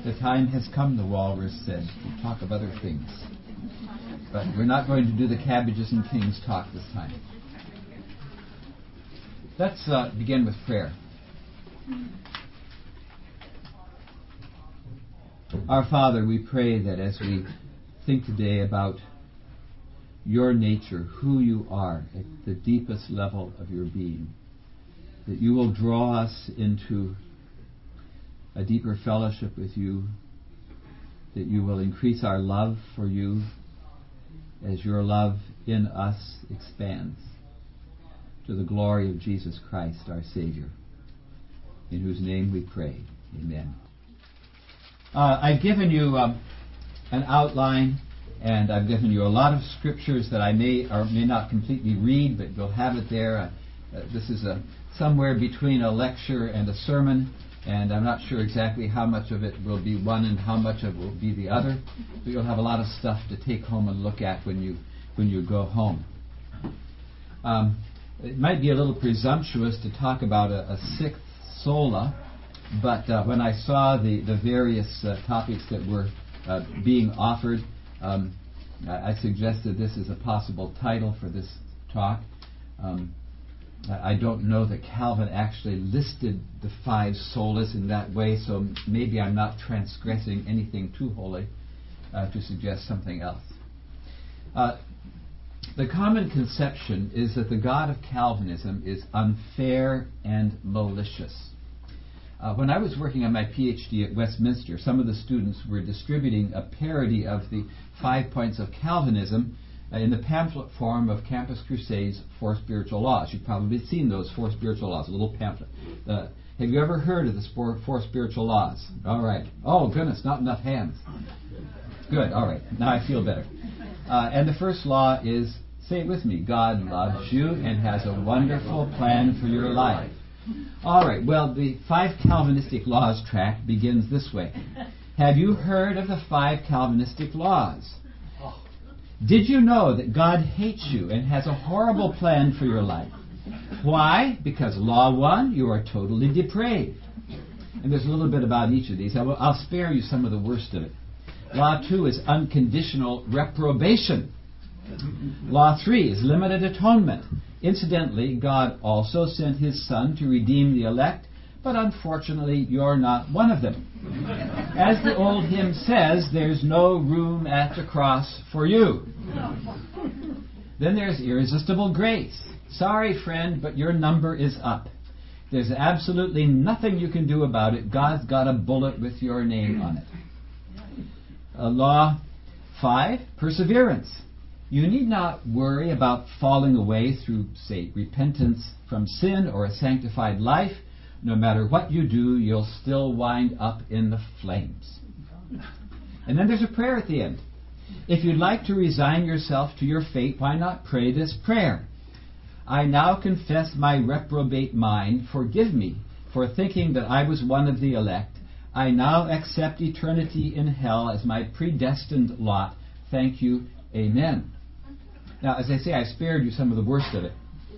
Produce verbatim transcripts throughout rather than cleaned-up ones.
The time has come, the walrus said, to talk of other things. But we're not going to do the cabbages and kings talk this time. Let's uh, begin with prayer. Our Father, we pray that as we think today about your nature, who you are at the deepest level of your being, that you will draw us into a deeper fellowship with you, that you will increase our love for you as your love in us expands to the glory of Jesus Christ, our Savior, in whose name we pray. Amen. Uh, I've given you um, an outline, and I've given you a lot of scriptures that I may or may not completely read, but you'll have it there. Uh, uh, this is a, somewhere between a lecture and a sermon, and I'm not sure exactly how much of it will be one and how much of it will be the other, but you'll have a lot of stuff to take home and look at when you when you go home. Um, it might be a little presumptuous to talk about a, a sixth sola, but uh, when I saw the, the various uh, topics that were uh, being offered, um, I, I suggested this as a possible title for this talk. Um, I don't know that Calvin actually listed the five solas in that way, so maybe I'm not transgressing anything too holy uh, to suggest something else. Uh, the common conception is that the God of Calvinism is unfair and malicious. Uh, when I was working on my PhD at Westminster, some of the students were distributing a parody of the five points of Calvinism uh, in the pamphlet form of Campus Crusade's Four Spiritual Laws. You've probably seen those Four Spiritual Laws, a little pamphlet. Uh, have you ever heard of the four, four Spiritual Laws? All right. Oh, goodness, not enough hands. Good, all right. Now I feel better. Uh, and the first law is, say it with me, God loves you and has a wonderful plan for your life. All right, well, the Five Calvinistic Laws tract begins this way. Have you heard of the five Calvinistic laws? Did you know that God hates you and has a horrible plan for your life? Why? Because law one, you are totally depraved. And there's a little bit about each of these. I will, I'll spare you some of the worst of it. Law two is unconditional reprobation. Law three is limited atonement. Incidentally, God also sent His Son to redeem the elect, but unfortunately you're not one of them. As the old hymn says, there's no room at the cross for you. Then there's irresistible grace. Sorry, friend, but your number is up. There's absolutely nothing you can do about it. God's got a bullet with your name on it. Uh, law five, perseverance. You need not worry about falling away through, say, repentance from sin or a sanctified life. No matter what you do, you'll still wind up in the flames. And then there's a prayer at the end. If you'd like to resign yourself to your fate, why not pray this prayer? I now confess my reprobate mind. Forgive me for thinking that I was one of the elect. I now accept eternity in hell as my predestined lot. Thank you. Amen. Now, as I say, I spared you some of the worst of it.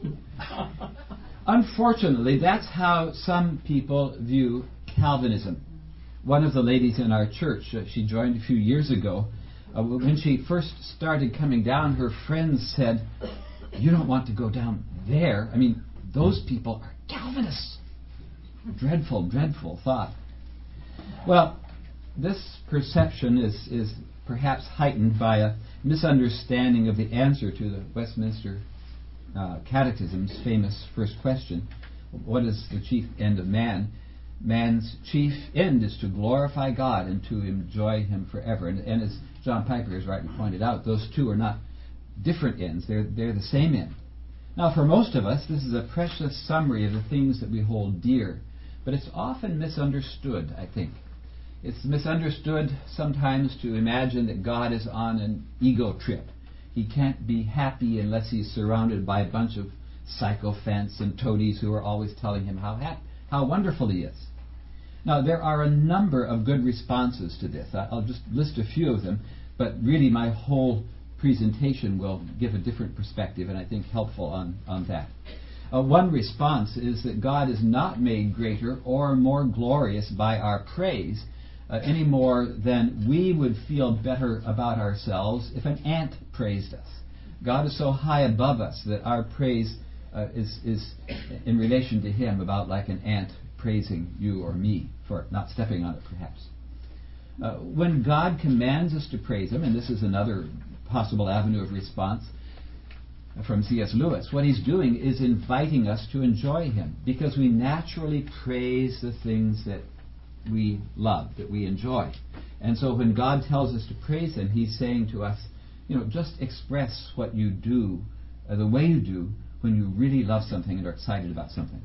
Unfortunately, that's how some people view Calvinism. One of the ladies in our church, uh, she joined a few years ago. Uh, when she first started coming down, her friends said, "You don't want to go down there. I mean, those people are Calvinists." Dreadful, dreadful thought. Well, this perception is, is perhaps heightened by a misunderstanding of the answer to the Westminster uh, Catechism's famous first question. What is the chief end of man? Man's chief end is to glorify God and to enjoy Him forever. And, and as John Piper has rightly pointed out, those two are not different ends. They're, they're the same end. Now, for most of us, this is a precious summary of the things that we hold dear. But it's often misunderstood, I think. It's misunderstood sometimes to imagine that God is on an ego trip. He can't be happy unless he's surrounded by a bunch of sycophants and toadies who are always telling him how happy, how wonderful he is. Now, there are a number of good responses to this. I'll just list a few of them, but really my whole presentation will give a different perspective and I think helpful on, on that. Uh, one response is that God is not made greater or more glorious by our praise, uh, any more than we would feel better about ourselves if an ant praised us. God is so high above us that our praise uh, is, is in relation to Him about like an ant praising you or me for not stepping on it, perhaps. Uh, when God commands us to praise Him, and this is another possible avenue of response from C S Lewis, what He's doing is inviting us to enjoy Him, because we naturally praise the things that we love, that we enjoy. And so when God tells us to praise Him, He's saying to us, you know, just express what you do, uh, the way you do, when you really love something and are excited about something.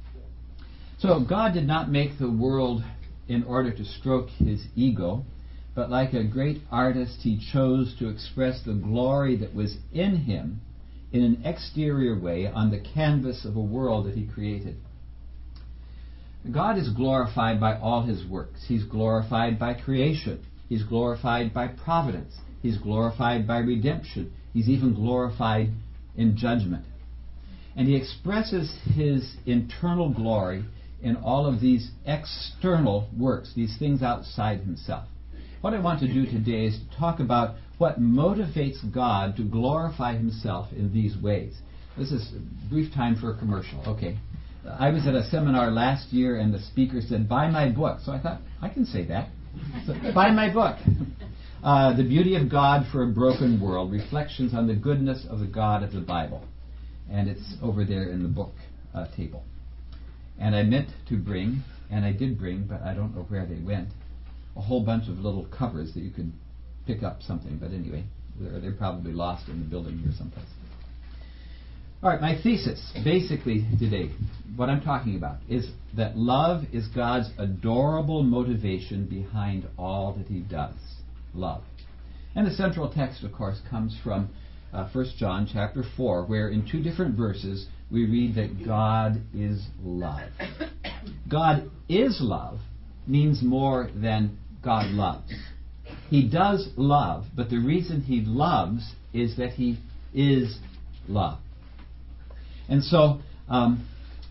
So God did not make the world in order to stroke His ego, but like a great artist, He chose to express the glory that was in Him in an exterior way on the canvas of a world that He created. God is glorified by all His works. He's glorified by creation. He's glorified by providence. He's glorified by redemption. He's even glorified in judgment. And He expresses His internal glory in all of these external works, these things outside Himself. What I want to do today is to talk about what motivates God to glorify Himself in these ways. This is a brief time for a commercial. Okay. I was at a seminar last year and the speaker said, buy my book. So I thought, I can say that. So, buy my book. Uh, the Beauty of God for a Broken World, Reflections on the Goodness of the God of the Bible. And it's over there in the book uh, table. And I meant to bring, and I did bring, but I don't know where they went, a whole bunch of little covers that you could pick up something. But anyway, they're, they're probably lost in the building here someplace. All right, my thesis, basically today, what I'm talking about, is that love is God's adorable motivation behind all that He does. Love. And the central text, of course, comes from uh, First John chapter four, where in two different verses we read that God is love. God is love means more than God loves. He does love, but the reason He loves is that He is love. And so um,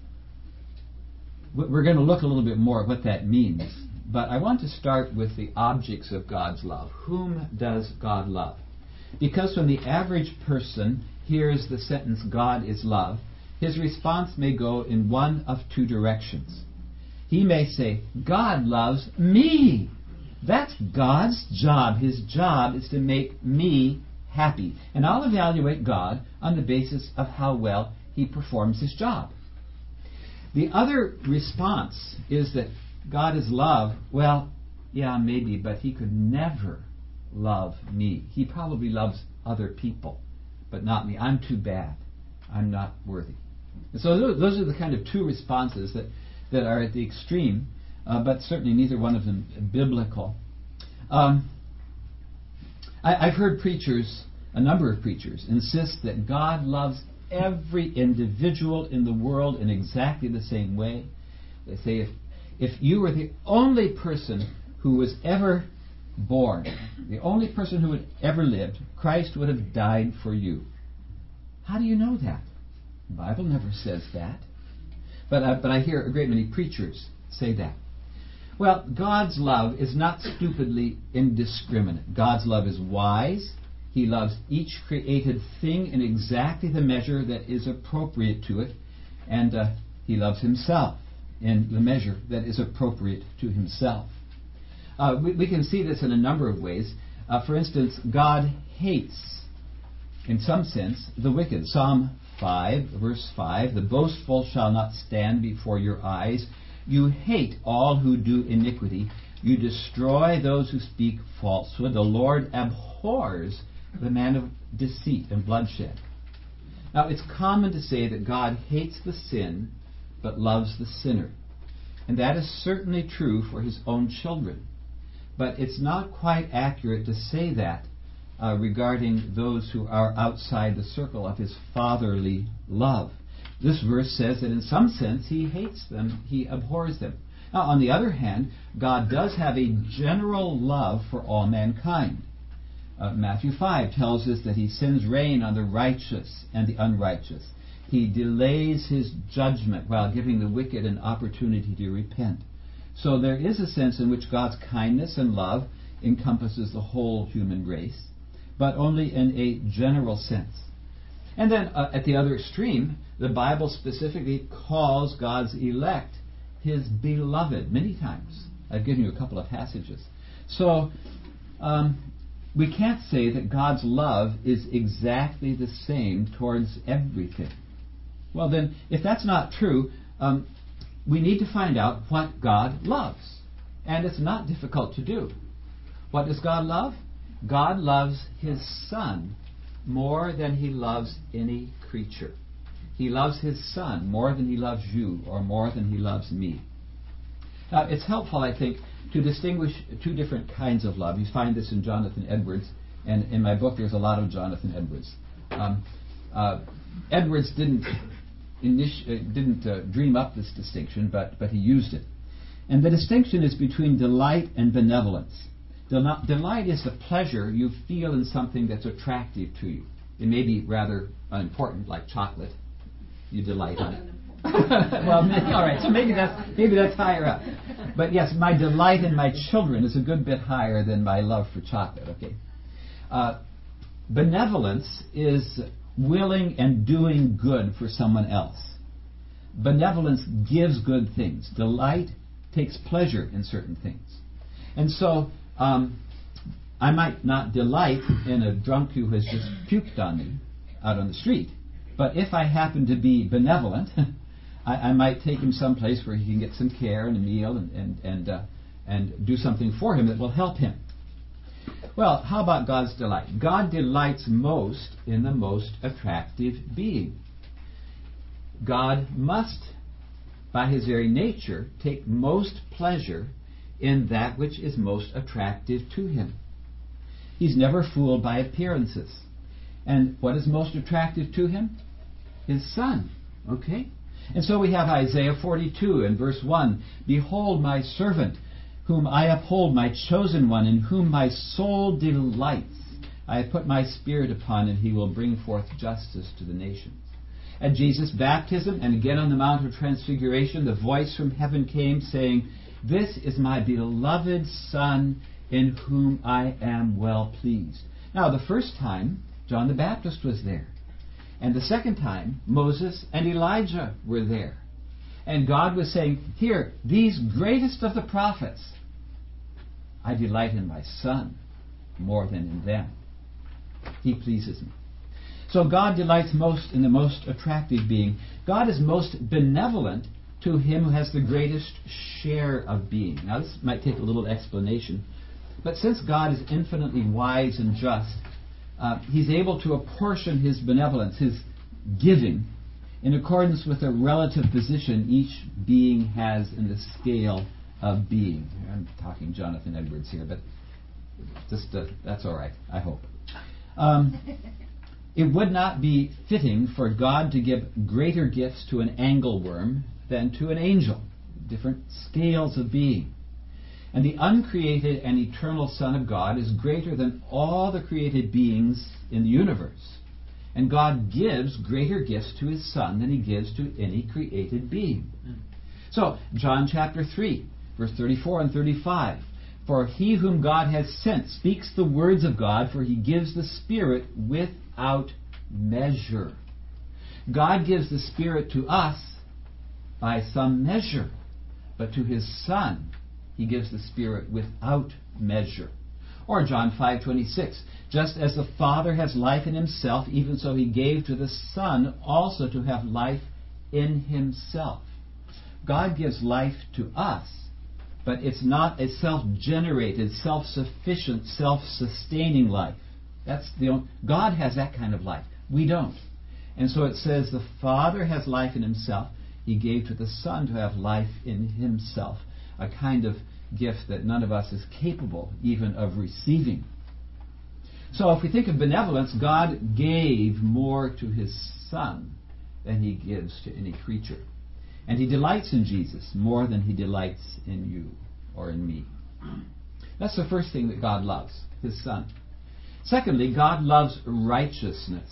we're going to look a little bit more at what that means. But I want to start with the objects of God's love. Whom does God love? Because when the average person hears the sentence, God is love, his response may go in one of two directions. He may say, God loves me. That's God's job. His job is to make me happy. And I'll evaluate God on the basis of how well He performs His job. The other response is that God is love. Well, yeah, maybe, but He could never love me. He probably loves other people, but not me. I'm too bad. I'm not worthy. And so those are the kind of two responses that, that are at the extreme, uh, but certainly neither one of them biblical. Um, I, I've heard preachers, a number of preachers, insist that God loves every individual in the world in exactly the same way. They say if if you were the only person who was ever born, the only person who had ever lived, Christ would have died for you. How do you know that? The Bible never says that. But uh, but I hear a great many preachers say that. Well, God's love is not stupidly indiscriminate. God's love is wise. He loves each created thing in exactly the measure that is appropriate to it. And uh, He loves Himself in the measure that is appropriate to Himself. Uh, we, we can see this in a number of ways. Uh, for instance, God hates, in some sense, the wicked. Psalm five, verse five, the boastful shall not stand before your eyes. You hate all who do iniquity. You destroy those who speak falsehood. The Lord abhors the man of deceit and bloodshed. Now, it's common to say that God hates the sin, but loves the sinner. And that is certainly true for His own children. But it's not quite accurate to say that uh, regarding those who are outside the circle of His fatherly love. This verse says that in some sense He hates them, He abhors them. Now, on the other hand, God does have a general love for all mankind. Uh, Matthew five tells us that He sends rain on the righteous and the unrighteous. He delays His judgment while giving the wicked an opportunity to repent. So there is a sense in which God's kindness and love encompasses the whole human race, but only in a general sense. And then uh, at the other extreme, the Bible specifically calls God's elect His beloved many times. I've given you a couple of passages. So um, we can't say that God's love is exactly the same towards everything. Well then, if that's not true, um, we need to find out what God loves. And it's not difficult to do. What does God love? God loves His Son more than He loves any creature. He loves His Son more than He loves you or more than He loves me. Now, it's helpful, I think, to distinguish two different kinds of love. You find this in Jonathan Edwards, and in my book there's a lot of Jonathan Edwards. Um, uh, Edwards didn't initi- uh, didn't uh, dream up this distinction, but, but he used it. And the distinction is between delight and benevolence. Del- delight is the pleasure you feel in something that's attractive to you. It may be rather unimportant, like chocolate. You delight in it. Well, maybe, all right. So maybe that's maybe that's higher up. But yes, my delight in my children is a good bit higher than my love for chocolate. Okay. Uh, benevolence is willing and doing good for someone else. Benevolence gives good things. Delight takes pleasure in certain things. And so um, I might not delight in a drunk who has just puked on me out on the street. But if I happen to be benevolent, I, I might take him someplace where he can get some care and a meal and and and, uh, and do something for him that will help him. Well, how about God's delight? God delights most in the most attractive being. God must, by His very nature, take most pleasure in that which is most attractive to Him. He's never fooled by appearances. And what is most attractive to Him? His Son. Okay? And so we have Isaiah forty-two and verse one. Behold my servant, whom I uphold, my chosen one, in whom my soul delights. I have put my spirit upon him, he will bring forth justice to the nations. At Jesus' baptism, and again on the Mount of Transfiguration, the voice from heaven came saying, This is my beloved Son, in whom I am well pleased. Now, the first time, John the Baptist was there. And the second time, Moses and Elijah were there. And God was saying, Here, these greatest of the prophets, I delight in my Son more than in them. He pleases me. So God delights most in the most attractive being. God is most benevolent to him who has the greatest share of being. Now this might take a little explanation, but since God is infinitely wise and just, uh, He's able to apportion His benevolence, His giving, in accordance with the relative position each being has in the scale of being. I'm talking Jonathan Edwards here, but just uh, that's all right, I hope. Um, it would not be fitting for God to give greater gifts to an angleworm than to an angel. Different scales of being. And the uncreated and eternal Son of God is greater than all the created beings in the universe. And God gives greater gifts to His Son than He gives to any created being. So, John chapter three, verse thirty-four and thirty-five. For he whom God has sent speaks the words of God, for He gives the Spirit without measure. God gives the Spirit to us by some measure, but to His Son He gives the Spirit without measure. Or John five twenty-six, just as the Father has life in Himself, even so He gave to the Son also to have life in Himself. God gives life to us, but it's not a self-generated, self-sufficient, self-sustaining life. That's the only, God has that kind of life. We don't. And so it says the Father has life in Himself. He gave to the Son to have life in Himself, a kind of gift that none of us is capable even of receiving. So if we think of benevolence, God gave more to His Son than He gives to any creature. And He delights in Jesus more than He delights in you or in me. That's the first thing that God loves, His Son. Secondly, God loves righteousness.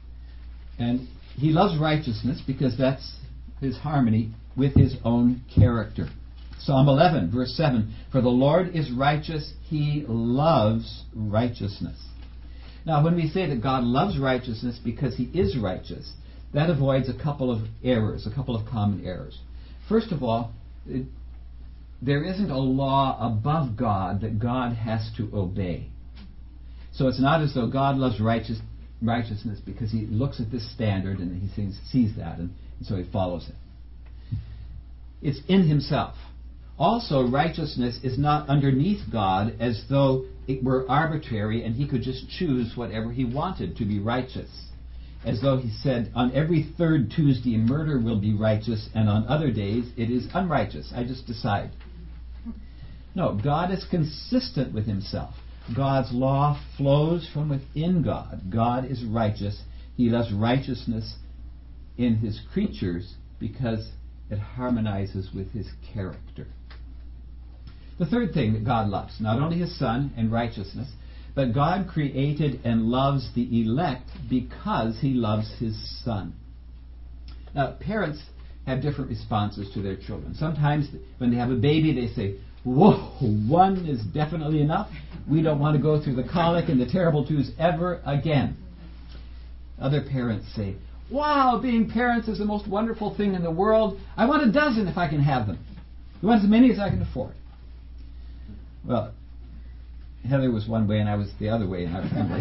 And He loves righteousness because that's His harmony with His own character. Psalm eleven, verse seven, "For the Lord is righteous, He loves righteousness." Now, when we say that God loves righteousness because He is righteous, that avoids a couple of errors, a couple of common errors. First of all, it, there isn't a law above God that God has to obey. So it's not as though God loves righteous, righteousness because He looks at this standard and He sees, sees that, and, and so He follows it. It's in Himself. Also, righteousness is not underneath God as though it were arbitrary and He could just choose whatever He wanted to be righteous. As though He said, on every third Tuesday murder will be righteous and on other days it is unrighteous. I just decide. No, God is consistent with Himself. God's law flows from within God. God is righteous. He loves righteousness in His creatures because it harmonizes with His character. The third thing that God loves, not only His Son and righteousness, but God created and loves the elect because He loves His Son. Now, parents have different responses to their children. Sometimes when they have a baby, they say, "Whoa, one is definitely enough. We don't want to go through the colic and the terrible twos ever again." Other parents say, "Wow, being parents is the most wonderful thing in the world. I want a dozen if I can have them. I want as many as I can afford." Well, Heather was one way and I was the other way in our family.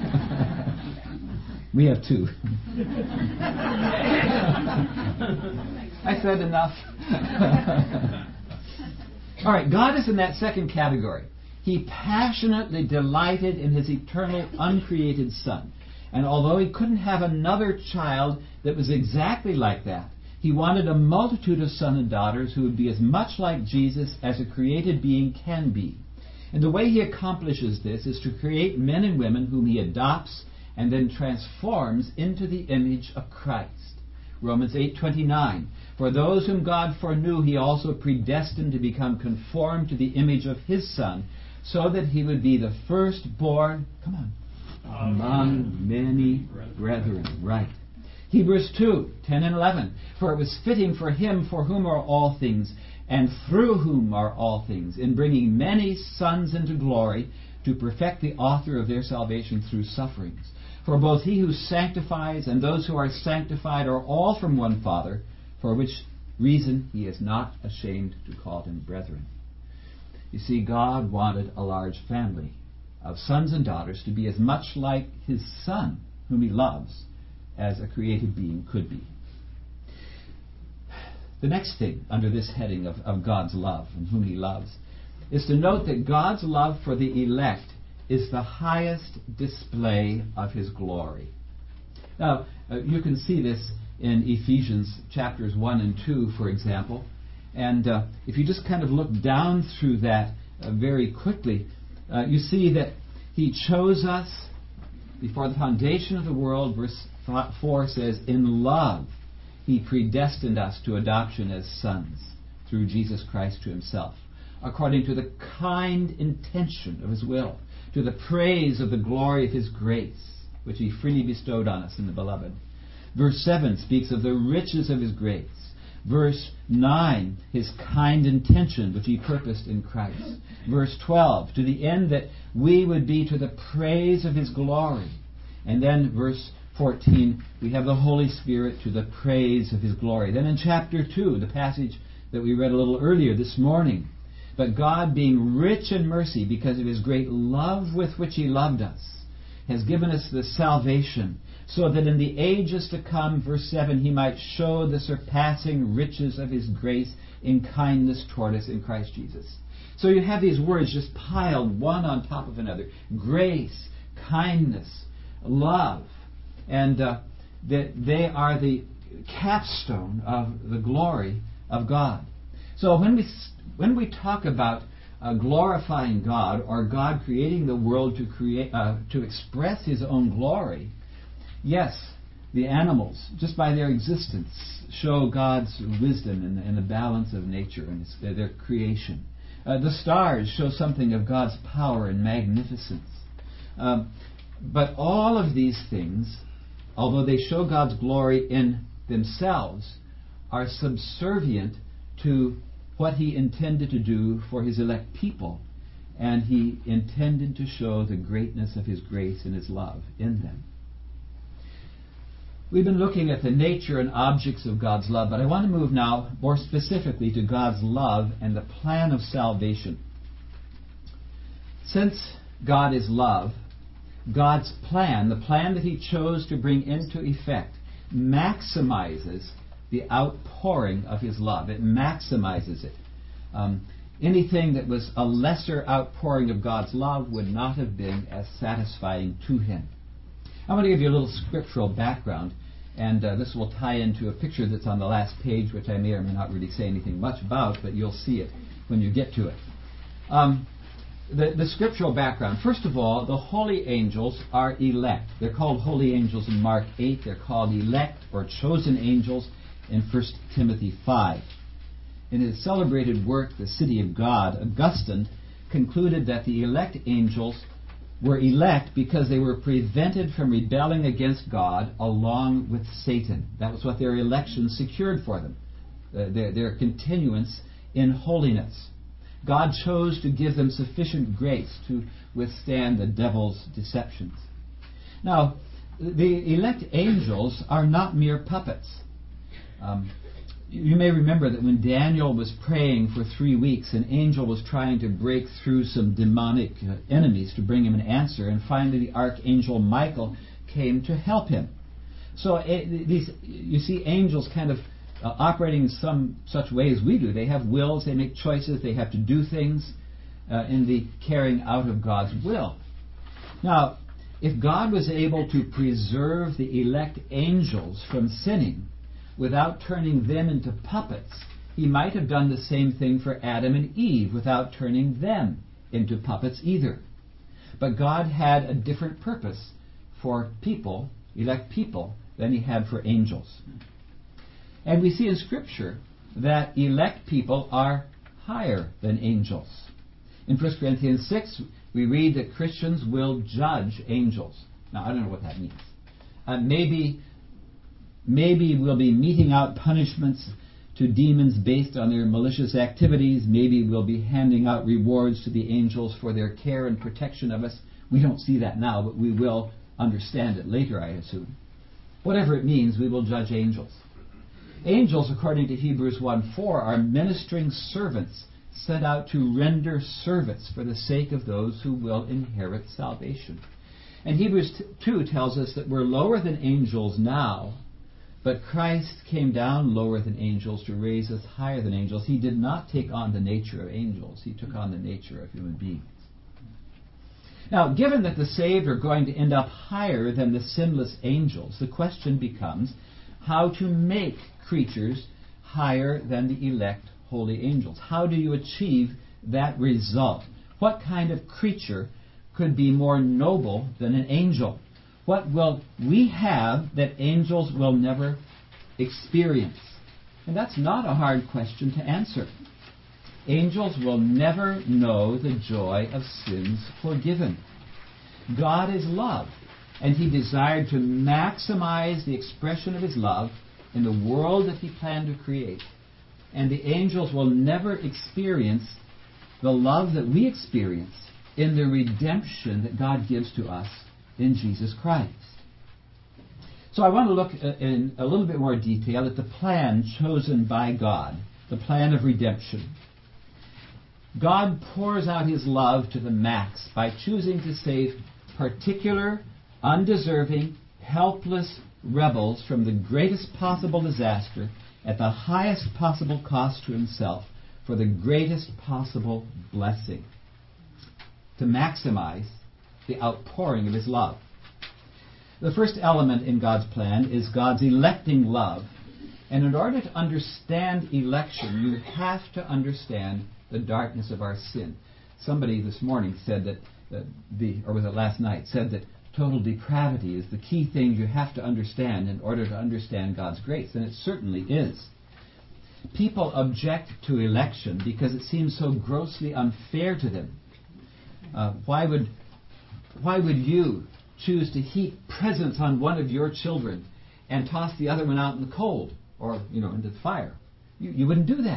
We have two. I said enough. All right, God is in that second category. He passionately delighted in His eternal, uncreated Son. And although He couldn't have another child that was exactly like that, He wanted a multitude of sons and daughters who would be as much like Jesus as a created being can be. And the way He accomplishes this is to create men and women whom He adopts and then transforms into the image of Christ. Romans eight twenty-nine, "For those whom God foreknew, He also predestined to become conformed to the image of His Son, so that He would be the firstborn," come on, "among many brethren." Right. Hebrews two ten and eleven, "For it was fitting for Him for whom are all things, and through whom are all things, in bringing many sons into glory, to perfect the author of their salvation through sufferings. For both He who sanctifies and those who are sanctified are all from one Father, for which reason He is not ashamed to call them brethren." You see, God wanted a large family of sons and daughters to be as much like His Son, whom He loves, as a created being could be. The next thing under this heading of, of God's love and whom He loves is to note that God's love for the elect is the highest display of His glory. Now, uh, you can see this in Ephesians chapters one and two, for example. And uh, if you just kind of look down through that uh, very quickly, uh, you see that He chose us before the foundation of the world. Verse four says, "In love He predestined us to adoption as sons through Jesus Christ to Himself, according to the kind intention of His will, to the praise of the glory of His grace, which He freely bestowed on us in the Beloved." Verse seven speaks of the riches of His grace. Verse nine, His kind intention, which He purposed in Christ. Verse twelve, to the end that we would be to the praise of His glory. And then verse fourteen, we have the Holy Spirit to the praise of His glory. Then in chapter two, the passage that we read a little earlier this morning, "But God, being rich in mercy because of His great love with which He loved us, has given us the salvation, so that in the ages to come," verse seven, "He might show the surpassing riches of His grace in kindness toward us in Christ Jesus." So you have these words just piled one on top of another. Grace, kindness, love. And uh, they, they are the capstone of the glory of God. So when we when we talk about uh, glorifying God, or God creating the world to create uh, to express His own glory, yes, the animals, just by their existence, show God's wisdom and, and the balance of nature and its, uh, their creation. Uh, the stars show something of God's power and magnificence. Um, but all of these things, although they show God's glory in themselves, are subservient to what he intended to do for his elect people, and he intended to show the greatness of his grace and his love in them. We've been looking at the nature and objects of God's love, but I want to move now more specifically to God's love and the plan of salvation. Since God is love, God's plan, the plan that he chose to bring into effect, maximizes the outpouring of his love. It maximizes it. Um, anything that was a lesser outpouring of God's love would not have been as satisfying to him. I want to give you a little scriptural background, and uh, this will tie into a picture that's on the last page, which I may or may not really say anything much about, but you'll see it when you get to it. Um, the, the scriptural background. First of all, the holy angels are elect. They're called holy angels in Mark eight. They're called elect or chosen angels in First Timothy five. In his celebrated work, The City of God, Augustine concluded that the elect angels were elect because they were prevented from rebelling against God along with Satan. That was what their election secured for them, uh, their, their continuance in holiness. God chose to give them sufficient grace to withstand the devil's deceptions. Now, the elect angels are not mere puppets. Um, You may remember that when Daniel was praying for three weeks, an angel was trying to break through some demonic uh, enemies to bring him an answer, and finally the archangel Michael came to help him. So uh, these, you see angels kind of uh, operating in some such way as we do. They have wills, they make choices, they have to do things uh, in the carrying out of God's will. Now, if God was able to preserve the elect angels from sinning, without turning them into puppets, he might have done the same thing for Adam and Eve without turning them into puppets either. But God had a different purpose for people, elect people, than he had for angels. And we see in Scripture that elect people are higher than angels. In First Corinthians six, we read that Christians will judge angels. Now, I don't know what that means. Uh, maybe... Maybe we'll be meting out punishments to demons based on their malicious activities. Maybe we'll be handing out rewards to the angels for their care and protection of us. We don't see that now, but we will understand it later, I assume. Whatever it means, we will judge angels. Angels, according to Hebrews one four, are ministering servants sent out to render service for the sake of those who will inherit salvation. And Hebrews two tells us that we're lower than angels now, but Christ came down lower than angels to raise us higher than angels. He did not take on the nature of angels. He took on the nature of human beings. Now, given that the saved are going to end up higher than the sinless angels, the question becomes how to make creatures higher than the elect holy angels. How do you achieve that result? What kind of creature could be more noble than an angel? What will we have that angels will never experience? And that's not a hard question to answer. Angels will never know the joy of sins forgiven. God is love, and he desired to maximize the expression of his love in the world that he planned to create. And the angels will never experience the love that we experience in the redemption that God gives to us in Jesus Christ. So I want to look in a little bit more detail at the plan chosen by God, the plan of redemption. God pours out his love to the max by choosing to save particular, undeserving, helpless rebels from the greatest possible disaster at the highest possible cost to himself for the greatest possible blessing, to maximize the outpouring of his love. The first element in God's plan is God's electing love. And in order to understand election, you have to understand the darkness of our sin. Somebody this morning said that, uh, the, or was it last night, said that total depravity is the key thing you have to understand in order to understand God's grace. And it certainly is. People object to election because it seems so grossly unfair to them. Uh, why would why would you choose to heap presents on one of your children and toss the other one out in the cold or, you know, into the fire? You, you wouldn't do that.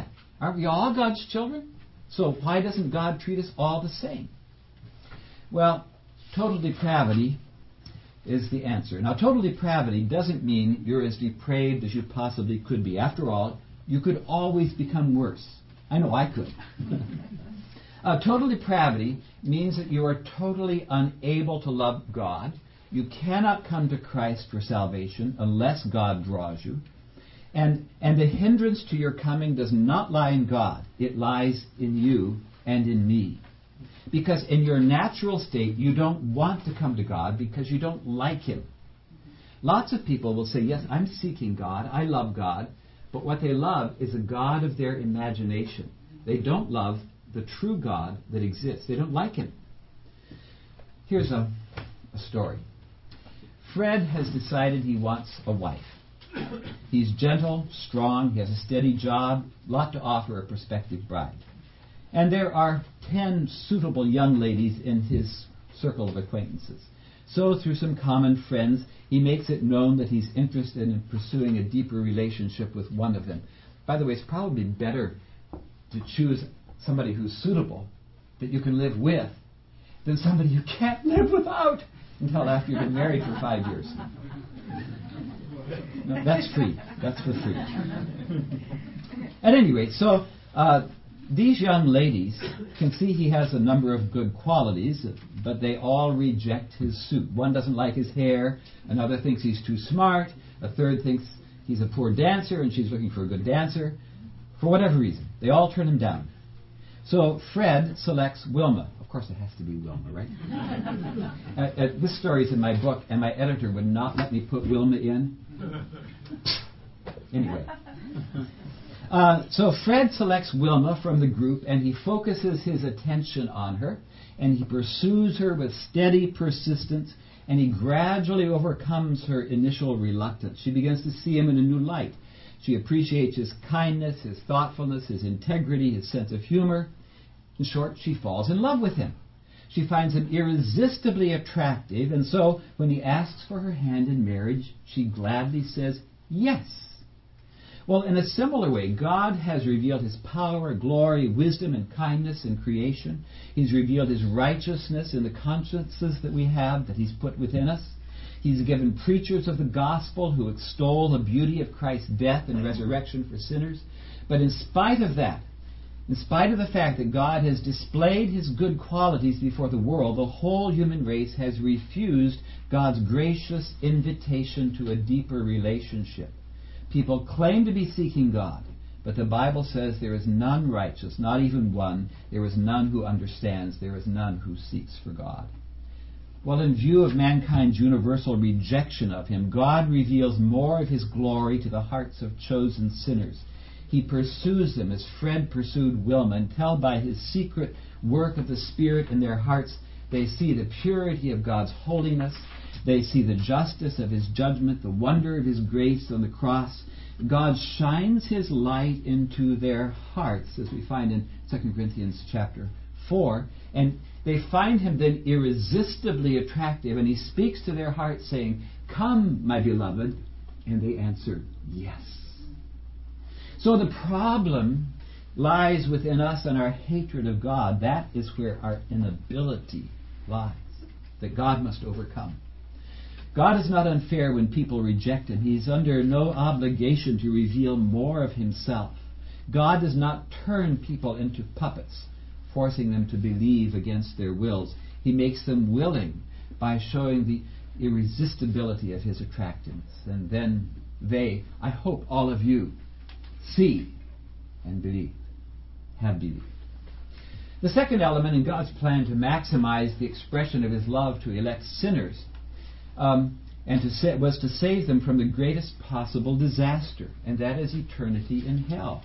Aren't we all God's children? So why doesn't God treat us all the same? Well, total depravity is the answer. Now, total depravity doesn't mean you're as depraved as you possibly could be. After all, you could always become worse. I know I could. uh, total depravity means that you are totally unable to love God. You cannot come to Christ for salvation unless God draws you. And, and the hindrance to your coming does not lie in God. It lies in you and in me. Because in your natural state, you don't want to come to God because you don't like Him. Lots of people will say, yes, I'm seeking God, I love God, but what they love is a God of their imagination. They don't love the true God that exists. They don't like Him. Here's a, a story. Fred has decided he wants a wife. He's gentle, strong, he has a steady job, a lot to offer a prospective bride. And there are ten suitable young ladies in his circle of acquaintances. So through some common friends, he makes it known that he's interested in pursuing a deeper relationship with one of them. By the way, it's probably better to choose somebody who's suitable, that you can live with, than somebody you can't live without until after you've been married for five years. No, that's free. That's for free. At any rate, so uh, these young ladies can see he has a number of good qualities, but they all reject his suit. One doesn't like his hair, another thinks he's too smart, a third thinks he's a poor dancer and she's looking for a good dancer. For whatever reason, they all turn him down. So Fred selects Wilma. Of course it has to be Wilma, right? uh, uh, this story is in my book, and my editor would not let me put Wilma in. Anyway. Uh, so Fred selects Wilma from the group, and he focuses his attention on her, and he pursues her with steady persistence, and he gradually overcomes her initial reluctance. She begins to see him in a new light. She appreciates his kindness, his thoughtfulness, his integrity, his sense of humor. In short, she falls in love with him. She finds him irresistibly attractive, and so when he asks for her hand in marriage, she gladly says yes. Well, in a similar way, God has revealed His power, glory, wisdom, and kindness in creation. He's revealed His righteousness in the consciences that we have, that He's put within us. He's given preachers of the gospel who extol the beauty of Christ's death and resurrection for sinners. But in spite of that, in spite of the fact that God has displayed His good qualities before the world, the whole human race has refused God's gracious invitation to a deeper relationship. People claim to be seeking God, but the Bible says there is none righteous, not even one. There is none who understands. There is none who seeks for God. Well, in view of mankind's universal rejection of Him, God reveals more of His glory to the hearts of chosen sinners. He pursues them as Fred pursued Wilma, until by His secret work of the Spirit in their hearts, they see the purity of God's holiness. They see the justice of His judgment, the wonder of His grace on the cross. God shines His light into their hearts, as we find in Second Corinthians chapter four. And they find Him then irresistibly attractive, and He speaks to their hearts saying, "Come, my beloved." And they answer, "Yes." So the problem lies within us and our hatred of God. That is where our inability lies, that God must overcome. God is not unfair when people reject Him. He's under no obligation to reveal more of Himself. God does not turn people into puppets, forcing them to believe against their wills. He makes them willing by showing the irresistibility of His attractiveness. And then they, I hope all of you, see and believe, have believed. The second element in God's plan to maximize the expression of His love to elect sinners um, and to sa- was to save them from the greatest possible disaster, and that is eternity in hell.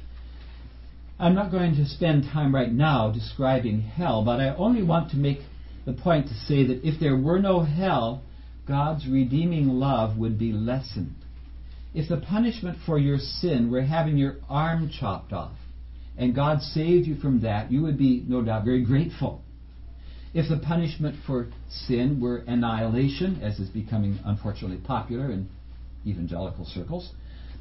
I'm not going to spend time right now describing hell, but I only want to make the point to say that if there were no hell, God's redeeming love would be lessened. If the punishment for your sin were having your arm chopped off, and God saved you from that, you would be, no doubt, very grateful. If the punishment for sin were annihilation, as is becoming unfortunately popular in evangelical circles,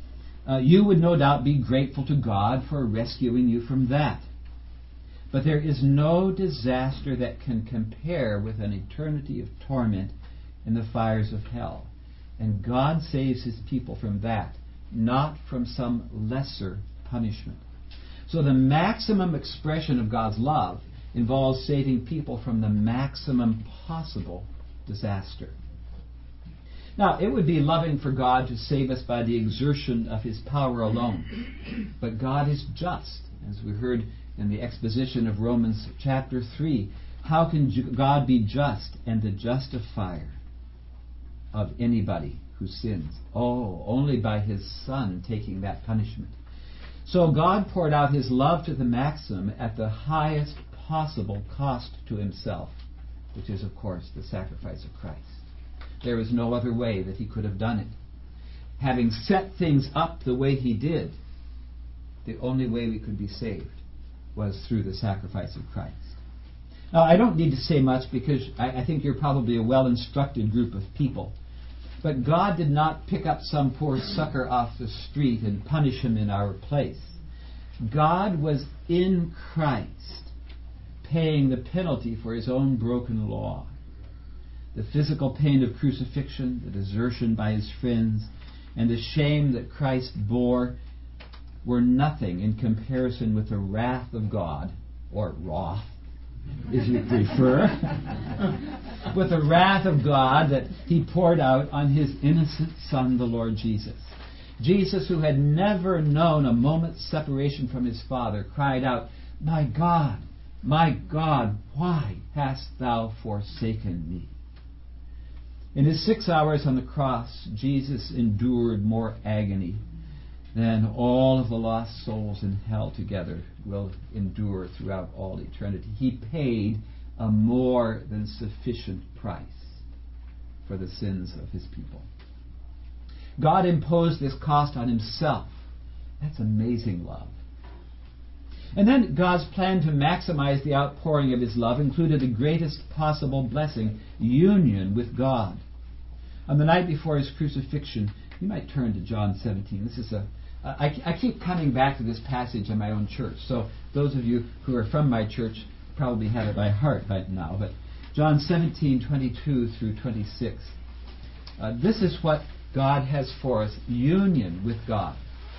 Uh, you would no doubt be grateful to God for rescuing you from that. But there is no disaster that can compare with an eternity of torment in the fires of hell. And God saves his people from that, not from some lesser punishment. So the maximum expression of God's love involves saving people from the maximum possible disaster. Now, it would be loving for God to save us by the exertion of his power alone. But God is just, as we heard in the exposition of Romans chapter three. How can God be just and the justifier of anybody who sins? Oh, only by his Son taking that punishment. So God poured out his love to the maximum at the highest possible cost to himself, which is, of course, the sacrifice of Christ. There was no other way that he could have done it. Having set things up the way he did, the only way we could be saved was through the sacrifice of Christ. Now, I don't need to say much because I, I think you're probably a well-instructed group of people. But God did not pick up some poor sucker off the street and punish him in our place. God was in Christ, paying the penalty for his own broken law. The physical pain of crucifixion, the desertion by his friends, and the shame that Christ bore were nothing in comparison with the wrath of God, or wrath, if you prefer, with the wrath of God that he poured out on his innocent Son, the Lord Jesus. Jesus, who had never known a moment's separation from his Father, cried out, "My God, my God, why hast thou forsaken me?" In his six hours on the cross, Jesus endured more agony than all of the lost souls in hell together will endure throughout all eternity. He paid a more than sufficient price for the sins of his people. God imposed this cost on himself. That's amazing love. And then God's plan to maximize the outpouring of his love included the greatest possible blessing, union with God. On the night before his crucifixion, you might turn to John seventeen. This is a Uh, I, I keep coming back to this passage in my own church, so those of you who are from my church probably have it by heart by now. But John seventeen, twenty-two through twenty-six. Uh, this is what God has for us, union with God.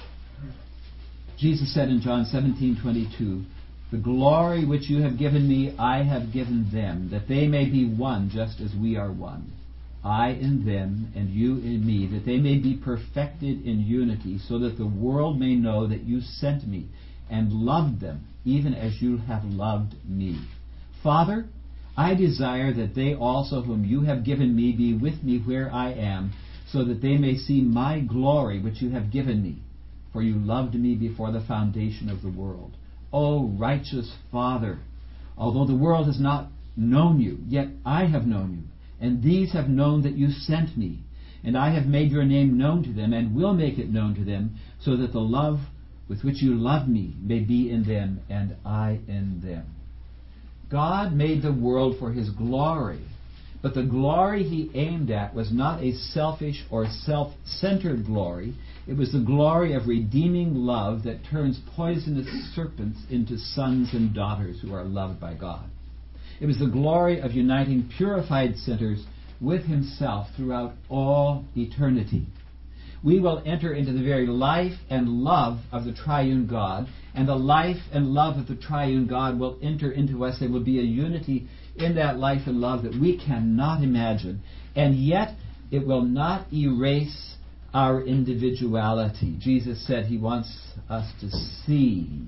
Jesus said in John seventeen, twenty-two, "The glory which you have given me, I have given them, that they may be one just as we are one. I in them, and you in me, that they may be perfected in unity, so that the world may know that you sent me, and loved them, even as you have loved me. Father, I desire that they also whom you have given me be with me where I am, so that they may see my glory which you have given me. For you loved me before the foundation of the world. O righteous Father, although the world has not known you, yet I have known you. And these have known that you sent me. And I have made your name known to them, and will make it known to them, so that the love with which you love me may be in them, and I in them." God made the world for his glory, but the glory he aimed at was not a selfish or self-centered glory. It was the glory of redeeming love that turns poisonous serpents into sons and daughters who are loved by God. It was the glory of uniting purified sinners with himself throughout all eternity. We will enter into the very life and love of the triune God, and the life and love of the triune God will enter into us. There will be a unity in that life and love that we cannot imagine, and yet it will not erase our individuality. Jesus said he wants us to see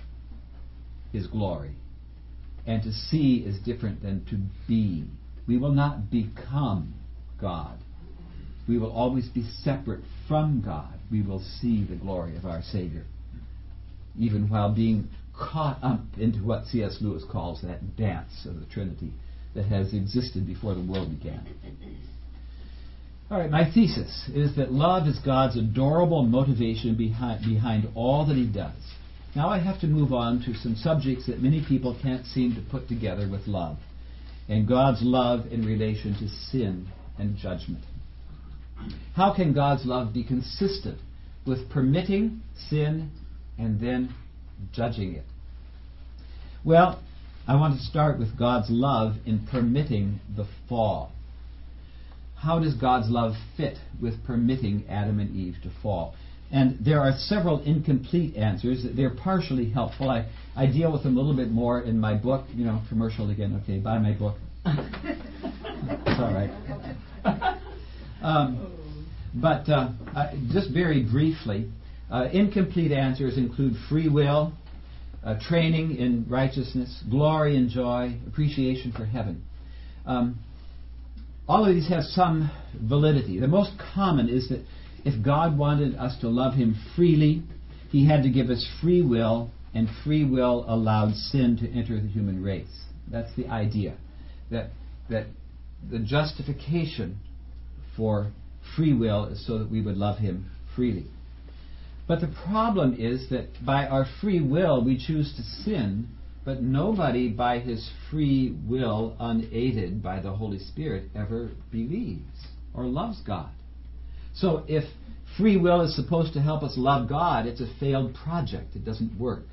his glory. And to see is different than to be. We will not become God. We will always be separate from God. We will see the glory of our Savior, even while being caught up into what C S Lewis calls that dance of the Trinity that has existed before the world began. All right, my thesis is that love is God's adorable motivation behind, behind all that he does. Now I have to move on to some subjects that many people can't seem to put together with love, and God's love in relation to sin and judgment. How can God's love be consistent with permitting sin and then judging it. Well, I want to start with God's love in permitting the fall. How does God's love fit with permitting Adam and Eve to fall? And there are several incomplete answers. They're partially helpful. I, I deal with them a little bit more in my book. You know, commercial again. Okay, buy my book. It's all right. Um, but uh, uh, just very briefly, uh, incomplete answers include free will, uh, training in righteousness, glory and joy, appreciation for heaven. Um, all of these have some validity. The most common is that if God wanted us to love Him freely, He had to give us free will, and free will allowed sin to enter the human race. That's the idea. That that the justification for free will is so that we would love Him freely. But the problem is that by our free will we choose to sin, but nobody by his free will, unaided by the Holy Spirit, ever believes or loves God. So if free will is supposed to help us love God, it's a failed project. It doesn't work.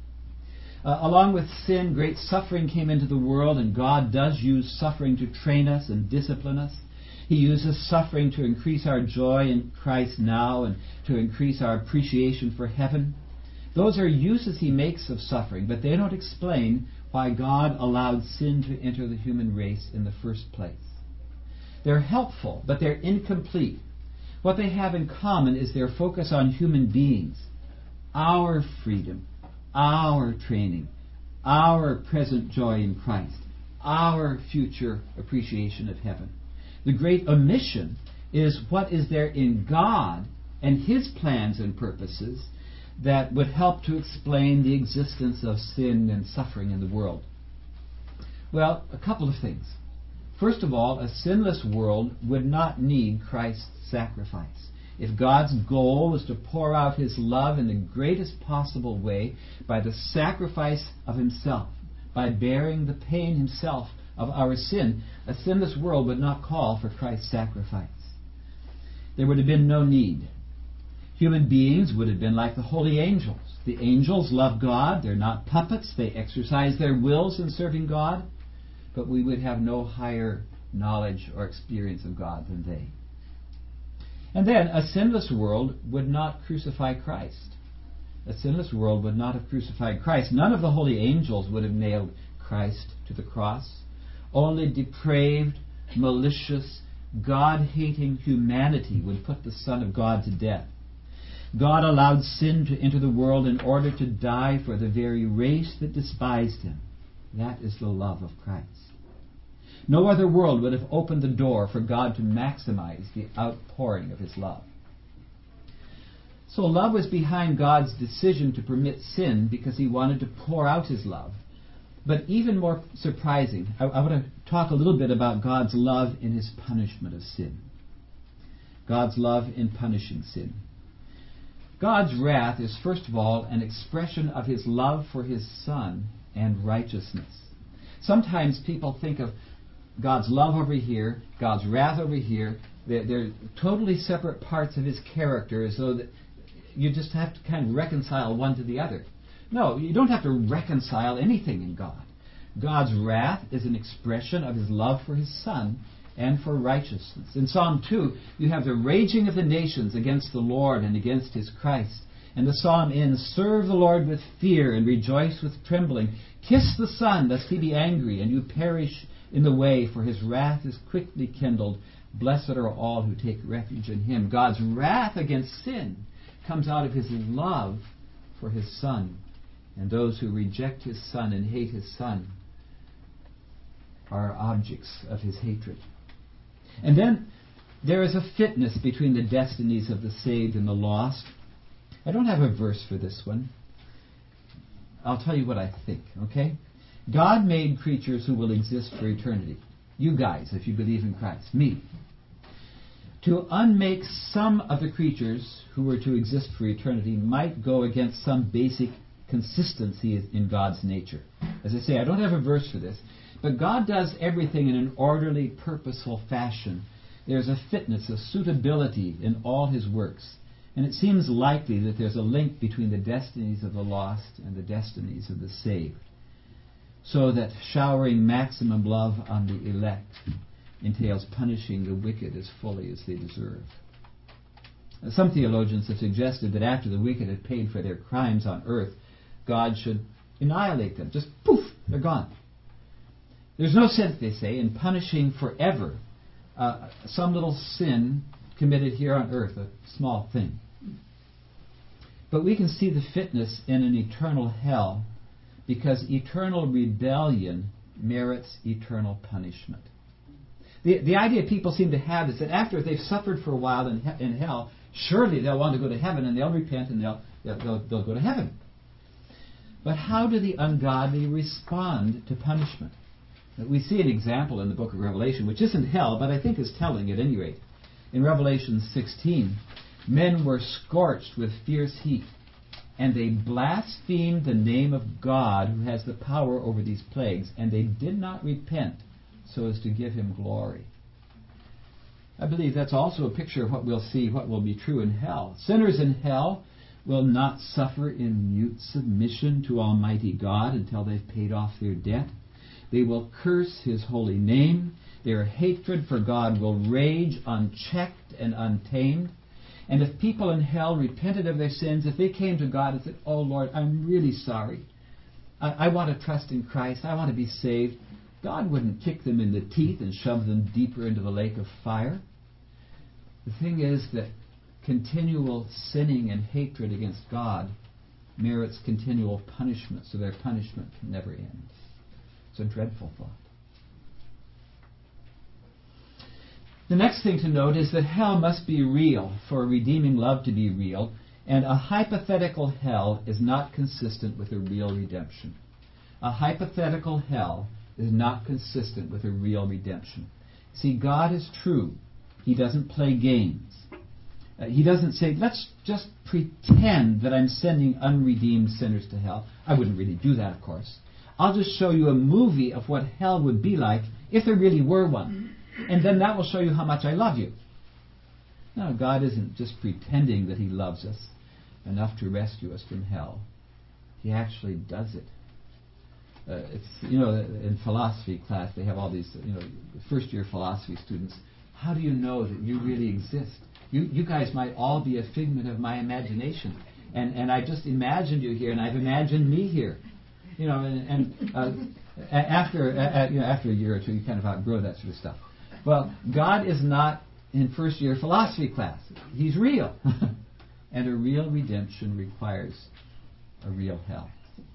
Uh, along with sin, great suffering came into the world, and God does use suffering to train us and discipline us. He uses suffering to increase our joy in Christ now and to increase our appreciation for heaven. Those are uses He makes of suffering, but they don't explain why God allowed sin to enter the human race in the first place. They're helpful, but they're incomplete. What they have in common is their focus on human beings, our freedom, our training, our present joy in Christ, our future appreciation of heaven. The great omission is what is there in God and His plans and purposes that would help to explain the existence of sin and suffering in the world. Well, a couple of things. First of all, a sinless world would not need Christ's sacrifice. If God's goal was to pour out His love in the greatest possible way by the sacrifice of Himself, by bearing the pain Himself of our sin, a sinless world would not call for Christ's sacrifice. There would have been no need. Human beings would have been like the holy angels. The angels love God. They're not puppets. They exercise their wills in serving God. But we would have no higher knowledge or experience of God than they. And then a sinless world would not crucify Christ. A sinless world would not have crucified Christ. None of the holy angels would have nailed Christ to the cross. Only depraved, malicious, God-hating humanity would put the Son of God to death. God allowed sin to enter the world in order to die for the very race that despised Him. That is the love of Christ. No other world would have opened the door for God to maximize the outpouring of His love. So love was behind God's decision to permit sin because He wanted to pour out His love. But even more surprising, I, I want to talk a little bit about God's love in His punishment of sin. God's love in punishing sin. God's wrath is, first of all, an expression of His love for His Son and righteousness. Sometimes people think of God's love over here, God's wrath over here. They're, they're totally separate parts of His character, as though that you just have to kind of reconcile one to the other. No, you don't have to reconcile anything in God. God's wrath is an expression of His love for His Son and for righteousness. In Psalm two, you have the raging of the nations against the Lord and against His Christ. And the psalm ends, "Serve the Lord with fear and rejoice with trembling. Kiss the Son, lest He be angry, and you perish in the way, for His wrath is quickly kindled. Blessed are all who take refuge in Him." God's wrath against sin comes out of His love for His Son. And those who reject His Son and hate His Son are objects of His hatred. And then there is a fitness between the destinies of the saved and the lost. I don't have a verse for this one. I'll tell you what I think, okay? God made creatures who will exist for eternity. You guys, if you believe in Christ. Me. To unmake some of the creatures who were to exist for eternity might go against some basic consistency in God's nature. As I say, I don't have a verse for this, but God does everything in an orderly, purposeful fashion. There's a fitness, a suitability in all His works. And it seems likely that there's a link between the destinies of the lost and the destinies of the saved, so that showering maximum love on the elect entails punishing the wicked as fully as they deserve. Some theologians have suggested that after the wicked had paid for their crimes on earth, God should annihilate them. Just poof, they're gone. There's no sense, they say, in punishing forever uh, some little sin committed here on earth, a small thing. But we can see the fitness in an eternal hell, because eternal rebellion merits eternal punishment. The, the idea people seem to have is that after they've suffered for a while in, he, in hell, surely they'll want to go to heaven, and they'll repent, and they'll, they'll, they'll, they'll go to heaven. But how do the ungodly respond to punishment? We see an example in the book of Revelation, which isn't hell, but I think is telling at any rate. In Revelation sixteen, men were scorched with fierce heat, and they blasphemed the name of God, who has the power over these plagues, and they did not repent so as to give him glory. I believe that's also a picture of what we'll see, what will be true in hell. Sinners in hell will not suffer in mute submission to Almighty God until they've paid off their debt. They will curse His holy name. Their hatred for God will rage unchecked and untamed. And if people in hell repented of their sins, if they came to God and said, "Oh Lord, I'm really sorry. I, I want to trust in Christ. I want to be saved," God wouldn't kick them in the teeth and shove them deeper into the lake of fire. The thing is that continual sinning and hatred against God merits continual punishment, so their punishment can never end. It's a dreadful thought. The next thing to note is that hell must be real for redeeming love to be real, and a hypothetical hell is not consistent with a real redemption. A hypothetical hell is not consistent with a real redemption. See, God is true. He doesn't play games. Uh, he doesn't say, let's just pretend that I'm sending unredeemed sinners to hell. I wouldn't really do that, of course. I'll just show you a movie of what hell would be like if there really were one. And then that will show you how much I love you. No, God isn't just pretending that He loves us enough to rescue us from hell. He actually does it. Uh, it's, you know, in philosophy class they have all these, you know, first year philosophy students. How do you know that you really exist? You, you guys might all be a figment of my imagination, and and I just imagined you here, and I've imagined me here, you know, and, and uh, after uh, you know after a year or two, you kind of outgrow that sort of stuff. Well, God is not in first year philosophy class. He's real, and a real redemption requires a real hell.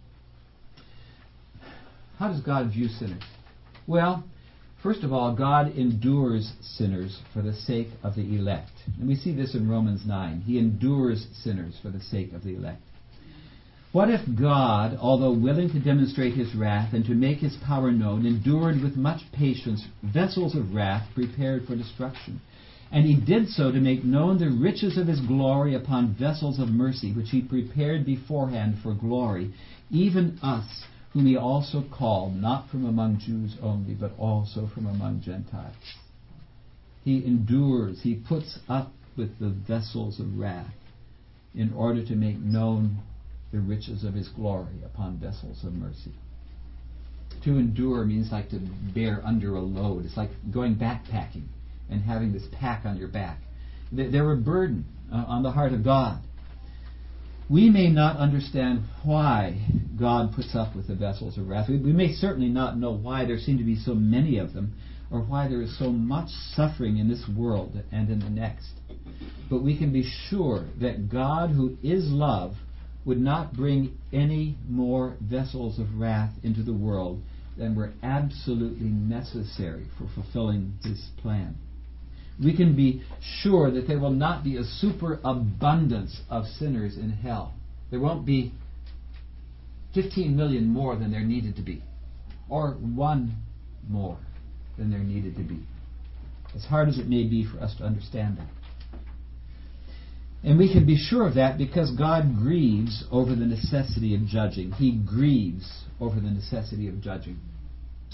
How does God view sinners? Well, first of all, God endures sinners for the sake of the elect. And we see this in Romans nine. He endures sinners for the sake of the elect. What if God, although willing to demonstrate His wrath and to make His power known, endured with much patience vessels of wrath prepared for destruction? And He did so to make known the riches of His glory upon vessels of mercy, which He prepared beforehand for glory, even us, whom He also called, not from among Jews only, but also from among Gentiles. He endures, He puts up with the vessels of wrath in order to make known the riches of His glory upon vessels of mercy. To endure means like to bear under a load. It's like going backpacking and having this pack on your back. They're a burden uh, on the heart of God. We may not understand why God puts up with the vessels of wrath. We, we may certainly not know why there seem to be so many of them, or why there is so much suffering in this world and in the next. But we can be sure that God, who is love, would not bring any more vessels of wrath into the world than were absolutely necessary for fulfilling His plan. We can be sure that there will not be a superabundance of sinners in hell. There won't be fifteen million more than there needed to be, or one more than there needed to be, as hard as it may be for us to understand that. And we can be sure of that because God grieves over the necessity of judging. He grieves over the necessity of judging.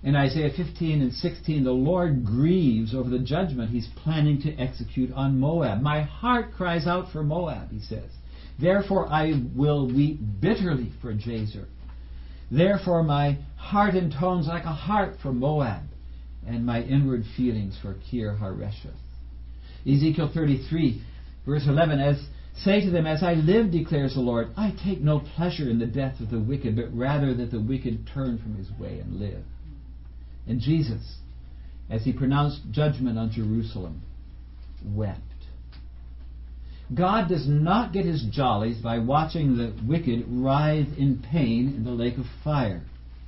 In Isaiah fifteen and sixteen, the Lord grieves over the judgment he's planning to execute on Moab. My heart cries out for Moab, he says. Therefore I will weep bitterly for Jazer. Therefore my heart intones like a harp for Moab, and my inward feelings for Kir Hareseth. Ezekiel thirty-three, verse eleven, as say to them, as I live, declares the Lord, I take no pleasure in the death of the wicked, but rather that the wicked turn from his way and live. And Jesus, as he pronounced judgment on Jerusalem, wept. God does not get his jollies by watching the wicked writhe in pain in the lake of fire.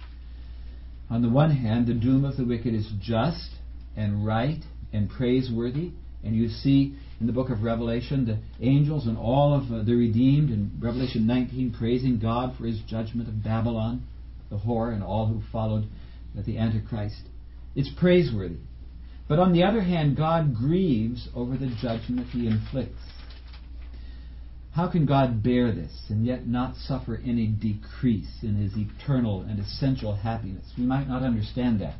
On the one hand, the doom of the wicked is just and right and praiseworthy. And you see in the book of Revelation the angels and all of uh, the redeemed in Revelation nineteen praising God for his judgment of Babylon, the whore, and all who followed the Antichrist. It's praiseworthy. But on the other hand, God grieves over the judgment he inflicts. How can God bear this and yet not suffer any decrease in his eternal and essential happiness? We might not understand that.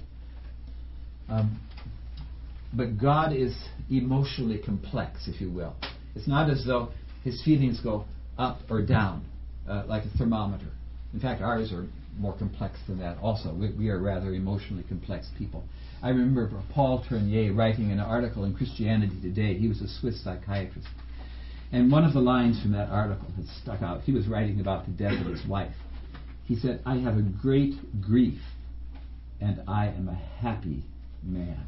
Um, but God is emotionally complex, if you will. It's not as though his feelings go up or down uh, like a thermometer. In fact, ours are more complex than that also. We, we are rather emotionally complex people. I remember Paul Tournier writing an article in Christianity Today. He was a Swiss psychiatrist. And one of the lines from that article had stuck out. He was writing about the death of his wife. He said, I have a great grief, and I am a happy man.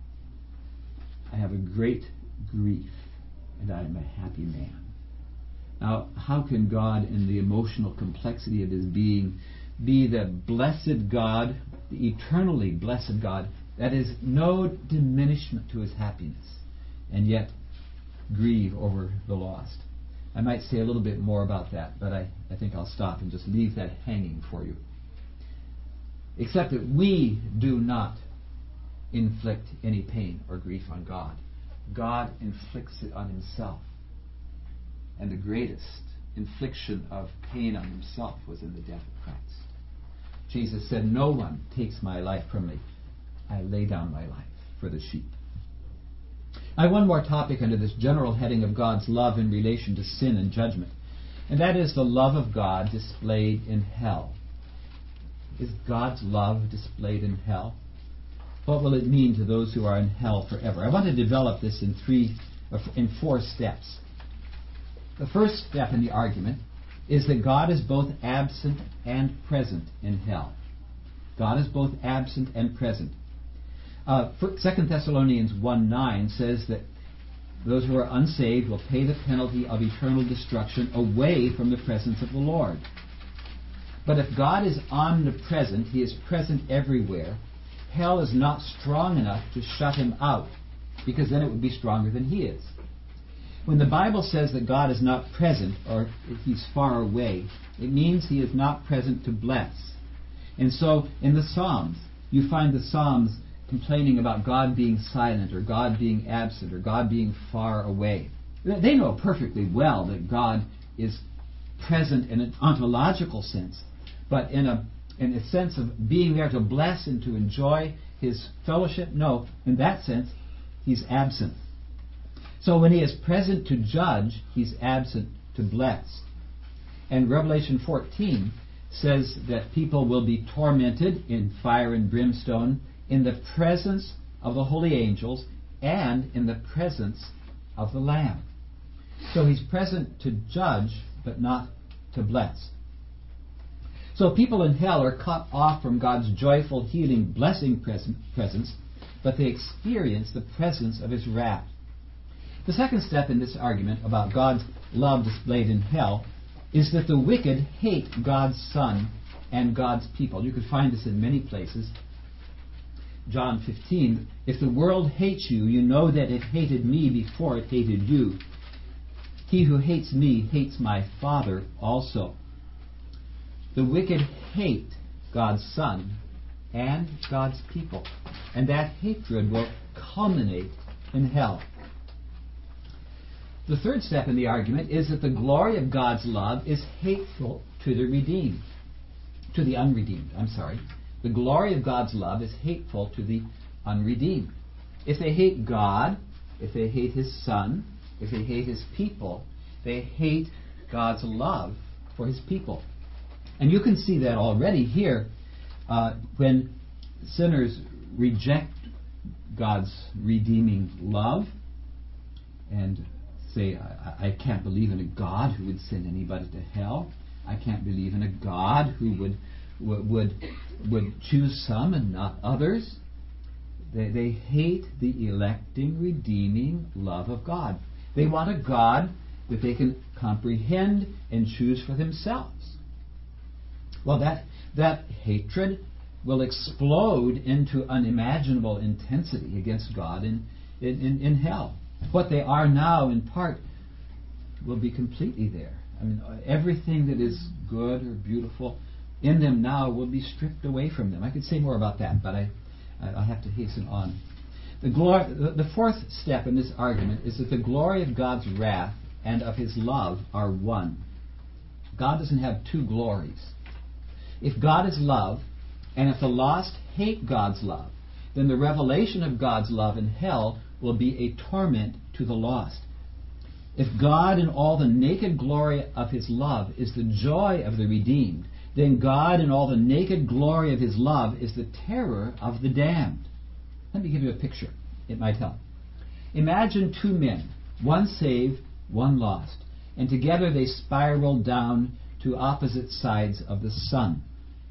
I have a great grief, and I am a happy man. Now, how can God, in the emotional complexity of his being, be the blessed God, the eternally blessed God, that is no diminishment to his happiness, and yet grieve over the lost? I might say a little bit more about that, but I, I think I'll stop and just leave that hanging for you. Except that we do not inflict any pain or grief on God. God inflicts it on himself. And the greatest infliction of pain on himself was in the death of Christ. Jesus said, no one takes my life from me. I lay down my life for the sheep. I have one more topic under this general heading of God's love in relation to sin and judgment, and that is the love of God displayed in hell. Is God's love displayed in hell? What will it mean to those who are in hell forever? I want to develop this in three, in four steps. The first step in the argument is that God is both absent and present in hell. God is both absent and present. Uh, Second Thessalonians one nine says that those who are unsaved will pay the penalty of eternal destruction away from the presence of the Lord. But if God is omnipresent, he is present everywhere, hell is not strong enough to shut him out, because then it would be stronger than he is. When the Bible says that God is not present, or he's far away, it means he is not present to bless. And so in the Psalms, you find the Psalms complaining about God being silent, or God being absent, or God being far away. They know perfectly well that God is present in an ontological sense, but in a in a sense of being there to bless and to enjoy his fellowship, no, in that sense, he's absent. So when he is present to judge, he's absent to bless. And Revelation fourteen says that people will be tormented in fire and brimstone in the presence of the holy angels and in the presence of the Lamb. So he's present to judge, but not to bless. So people in hell are cut off from God's joyful, healing, blessing presence, but they experience the presence of his wrath. The second step in this argument about God's love displayed in hell is that the wicked hate God's Son and God's people. You could find this in many places. John fifteen, if the world hates you, you know that it hated me before it hated you. He who hates me hates my Father also. The wicked hate God's Son and God's people, and that hatred will culminate in hell. The third step in the argument is that the glory of God's love is hateful to the redeemed, to the unredeemed, I'm sorry. The glory of God's love is hateful to the unredeemed. If they hate God, if they hate His Son, if they hate His people, they hate God's love for His people. And you can see that already here uh, when sinners reject God's redeeming love and say, I, I can't believe in a God who would send anybody to hell. I can't believe in a God who would would would, would choose some and not others. They, they hate the electing, redeeming love of God. They want a God that they can comprehend and choose for themselves. Well, that that hatred will explode into unimaginable intensity against God in, in, in, in hell. What they are now, in part, will be completely there. I mean, everything that is good or beautiful in them now will be stripped away from them. I could say more about that, but I, I have to hasten on. The, glory, the, the fourth step in this argument is that the glory of God's wrath and of His love are one. God doesn't have two glories. If God is love, and if the lost hate God's love, then the revelation of God's love in hell will be a torment to the lost. If God in all the naked glory of His love is the joy of the redeemed, then God in all the naked glory of His love is the terror of the damned. Let me give you a picture. It might help. Imagine two men, one saved, one lost, and together they spiral down to opposite sides of the sun.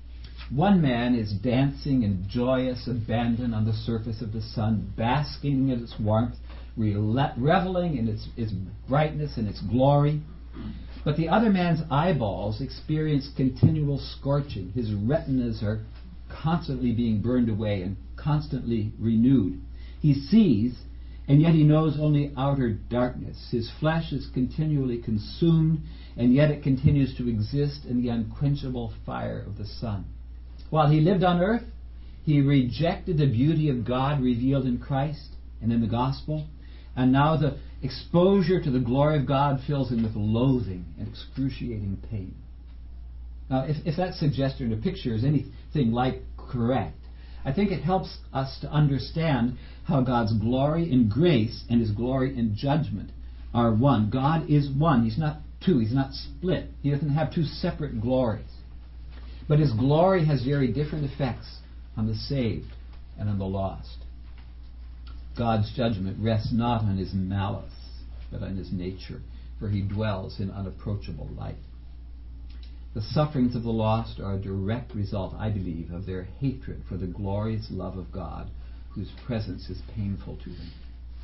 One man is dancing in joyous abandon on the surface of the sun, basking in its warmth, reveling in its, its brightness and its glory. But the other man's eyeballs experience continual scorching. His retinas are constantly being burned away and constantly renewed. He sees, and yet he knows only outer darkness. His flesh is continually consumed, and yet it continues to exist in the unquenchable fire of the sun. While he lived on earth, he rejected the beauty of God revealed in Christ and in the gospel, and now the exposure to the glory of God fills him with loathing and excruciating pain. Now, if, if that suggestion or picture is anything like correct, I think it helps us to understand how God's glory in grace and His glory in judgment are one. God is one. He's not two. He's not split. He doesn't have two separate glories. But His glory has very different effects on the saved and on the lost. God's judgment rests not on His malice, but on His nature, for He dwells in unapproachable light. The sufferings of the lost are a direct result, I believe, of their hatred for the glorious love of God, whose presence is painful to them.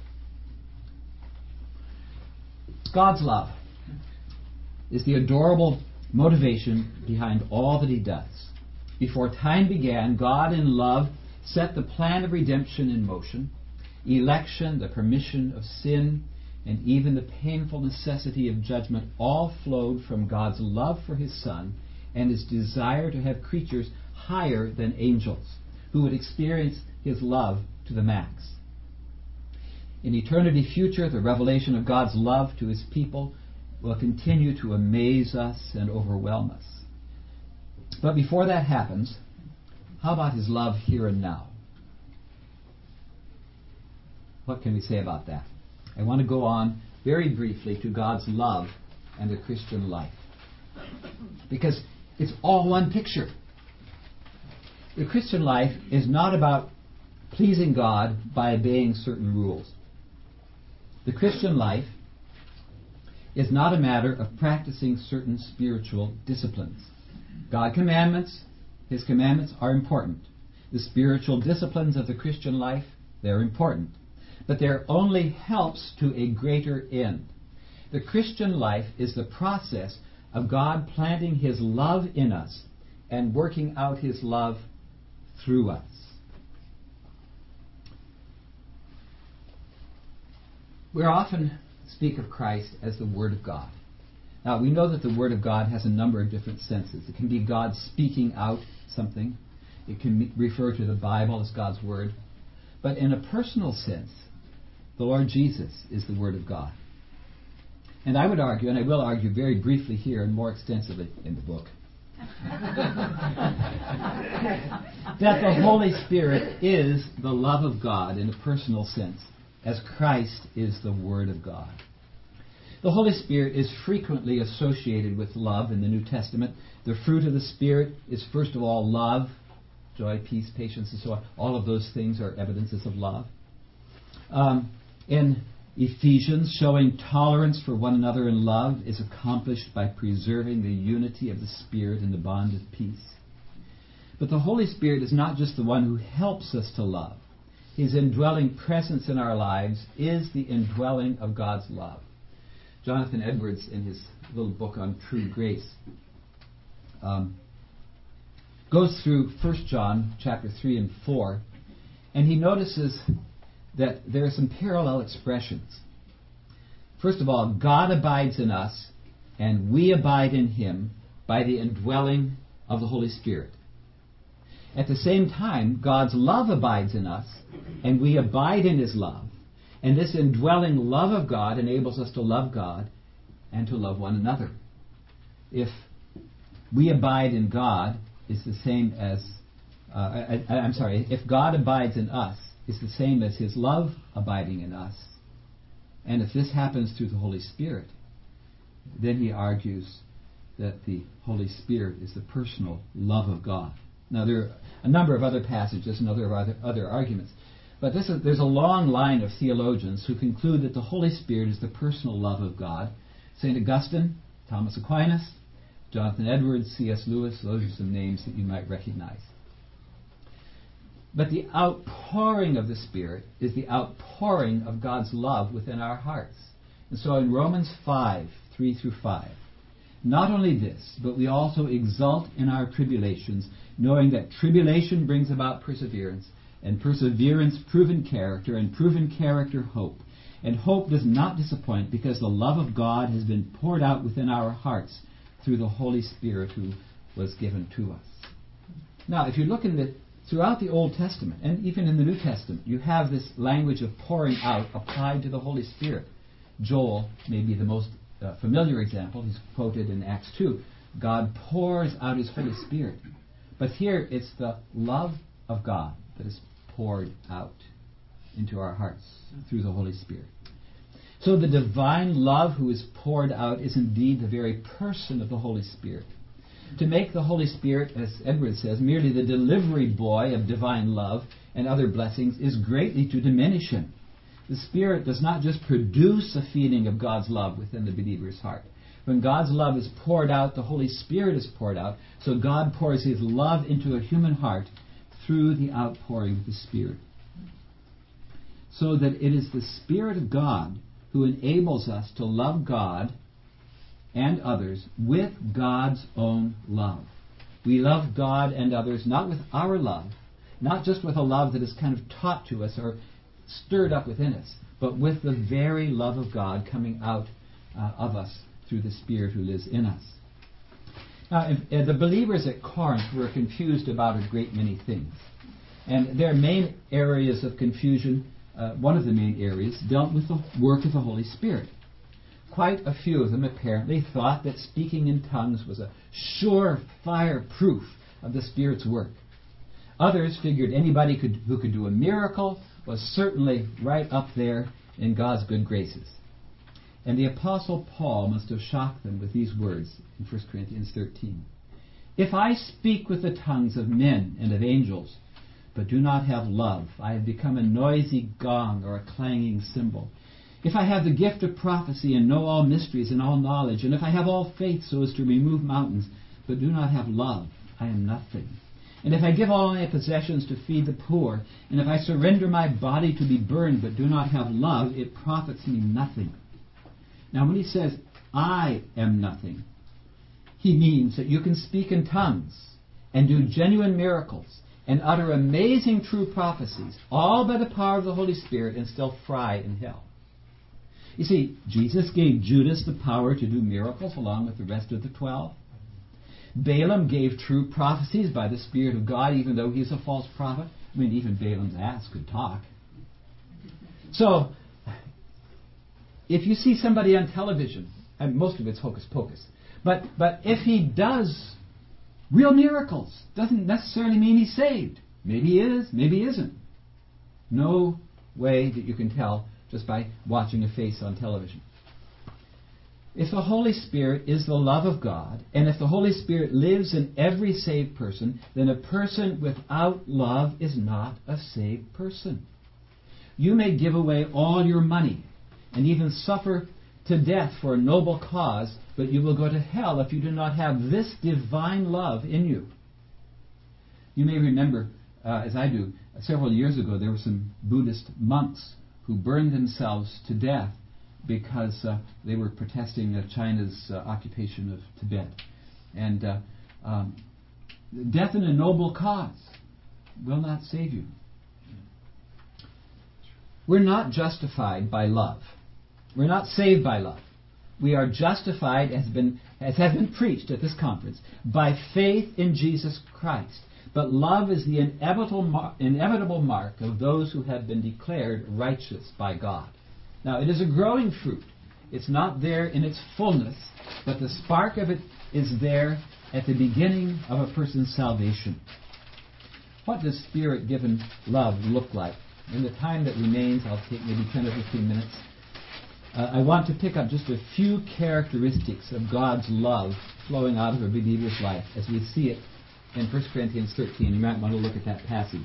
God's love is the adorable motivation behind all that He does. Before time began, God in love set the plan of redemption in motion. Election, the permission of sin, and even the painful necessity of judgment all flowed from God's love for His Son and His desire to have creatures higher than angels who would experience His love to the max. In eternity future, the revelation of God's love to His people will continue to amaze us and overwhelm us. But before that happens, how about His love here and now? What can we say about that? I want to go on very briefly to God's love and the Christian life, because it's all one picture. The Christian life is not about pleasing God by obeying certain rules. The Christian life is not a matter of practicing certain spiritual disciplines. God's commandments, His commandments are important. The spiritual disciplines of the Christian life, they're important. But they're only helps to a greater end. The Christian life is the process of God planting His love in us and working out His love through us. We often speak of Christ as the Word of God. Now, we know that the Word of God has a number of different senses. It can be God speaking out something. It can refer to the Bible as God's Word. But in a personal sense, the Lord Jesus is the Word of God. And I would argue, and I will argue very briefly here and more extensively in the book, that the Holy Spirit is the love of God in a personal sense, as Christ is the Word of God. The Holy Spirit is frequently associated with love in the New Testament. The fruit of the Spirit is, first of all, love, joy, peace, patience, and so on. All of those things are evidences of love. Um, in Ephesians, showing tolerance for one another in love is accomplished by preserving the unity of the Spirit in the bond of peace. But the Holy Spirit is not just the one who helps us to love. His indwelling presence in our lives is the indwelling of God's love. Jonathan Edwards, in his little book on true grace, um, goes through First John chapter three and four, and he notices that there are some parallel expressions. First of all, God abides in us, and we abide in Him by the indwelling of the Holy Spirit. At the same time, God's love abides in us, and we abide in His love. And this indwelling love of God enables us to love God and to love one another. If we abide in God, is the same as, uh, I, I, I'm sorry, if God abides in us, is the same as His love abiding in us. And if this happens through the Holy Spirit, then he argues that the Holy Spirit is the personal love of God. Now, there are a number of other passages and other other, other arguments. But this is, there's a long line of theologians who conclude that the Holy Spirit is the personal love of God. Saint Augustine, Thomas Aquinas, Jonathan Edwards, C S Lewis, those are some names that you might recognize. But the outpouring of the Spirit is the outpouring of God's love within our hearts. And so in Romans five, three through five, not only this, but we also exult in our tribulations, knowing that tribulation brings about perseverance, and perseverance, proven character, and proven character, hope. And hope does not disappoint, because the love of God has been poured out within our hearts through the Holy Spirit who was given to us. Now, if you look in the throughout the Old Testament, and even in the New Testament, you have this language of pouring out applied to the Holy Spirit. Joel may be the most uh, familiar example. He's quoted in Acts two. God pours out His Holy Spirit. But here it's the love of God that is poured out into our hearts through the Holy Spirit. So the divine love who is poured out is indeed the very person of the Holy Spirit. To make the Holy Spirit, as Edward says, merely the delivery boy of divine love and other blessings is greatly to diminish Him. The Spirit does not just produce a feeling of God's love within the believer's heart. When God's love is poured out, the Holy Spirit is poured out. So God pours His love into a human heart through the outpouring of the Spirit. So that it is the Spirit of God who enables us to love God and others with God's own love. We love God and others not with our love, not just with a love that is kind of taught to us or stirred up within us, but with the very love of God coming out uh, of us through the Spirit who lives in us. Now, if, uh, the believers at Corinth were confused about a great many things. And their main areas of confusion, uh, one of the main areas, dealt with the work of the Holy Spirit. Quite a few of them apparently thought that speaking in tongues was a sure-fire proof of the Spirit's work. Others figured anybody could, who could do a miracle was certainly right up there in God's good graces. And the Apostle Paul must have shocked them with these words in First Corinthians thirteen. If I speak with the tongues of men and of angels, but do not have love, I have become a noisy gong or a clanging cymbal. If I have the gift of prophecy and know all mysteries and all knowledge, and if I have all faith so as to remove mountains, but do not have love, I am nothing. And if I give all my possessions to feed the poor, and if I surrender my body to be burned, but do not have love, it profits me nothing. Now when he says, I am nothing, he means that you can speak in tongues and do genuine miracles and utter amazing true prophecies, all by the power of the Holy Spirit, and still fry in hell. You see, Jesus gave Judas the power to do miracles along with the rest of the twelve. Balaam gave true prophecies by the Spirit of God, even though he's a false prophet. I mean, even Balaam's ass could talk. So, if you see somebody on television, and most of it's hocus pocus, but, but if he does real miracles. Doesn't necessarily mean he's saved. Maybe he is, maybe he isn't. No way that you can tell just by watching a face on television. If the Holy Spirit is the love of God, and if the Holy Spirit lives in every saved person, then a person without love is not a saved person. You may give away all your money and even suffer to death for a noble cause, but you will go to hell if you do not have this divine love in you. You may remember, uh, as I do, several years ago there were some Buddhist monks who burned themselves to death because uh, they were protesting uh, China's uh, occupation of Tibet. And uh, um, death in a noble cause will not save you. We're not justified by love. We're not saved by love. We are justified, as, been, as has been preached at this conference, by faith in Jesus Christ. But love is the inevitable, mar- inevitable mark of those who have been declared righteous by God. Now, it is a growing fruit. It's not there in its fullness, but the spark of it is there at the beginning of a person's salvation. What does Spirit-given love look like? In the time that remains, I'll take maybe ten or fifteen minutes. Uh, I want to pick up just a few characteristics of God's love flowing out of a believer's life as we see it in First Corinthians thirteen. You might want to look at that passage.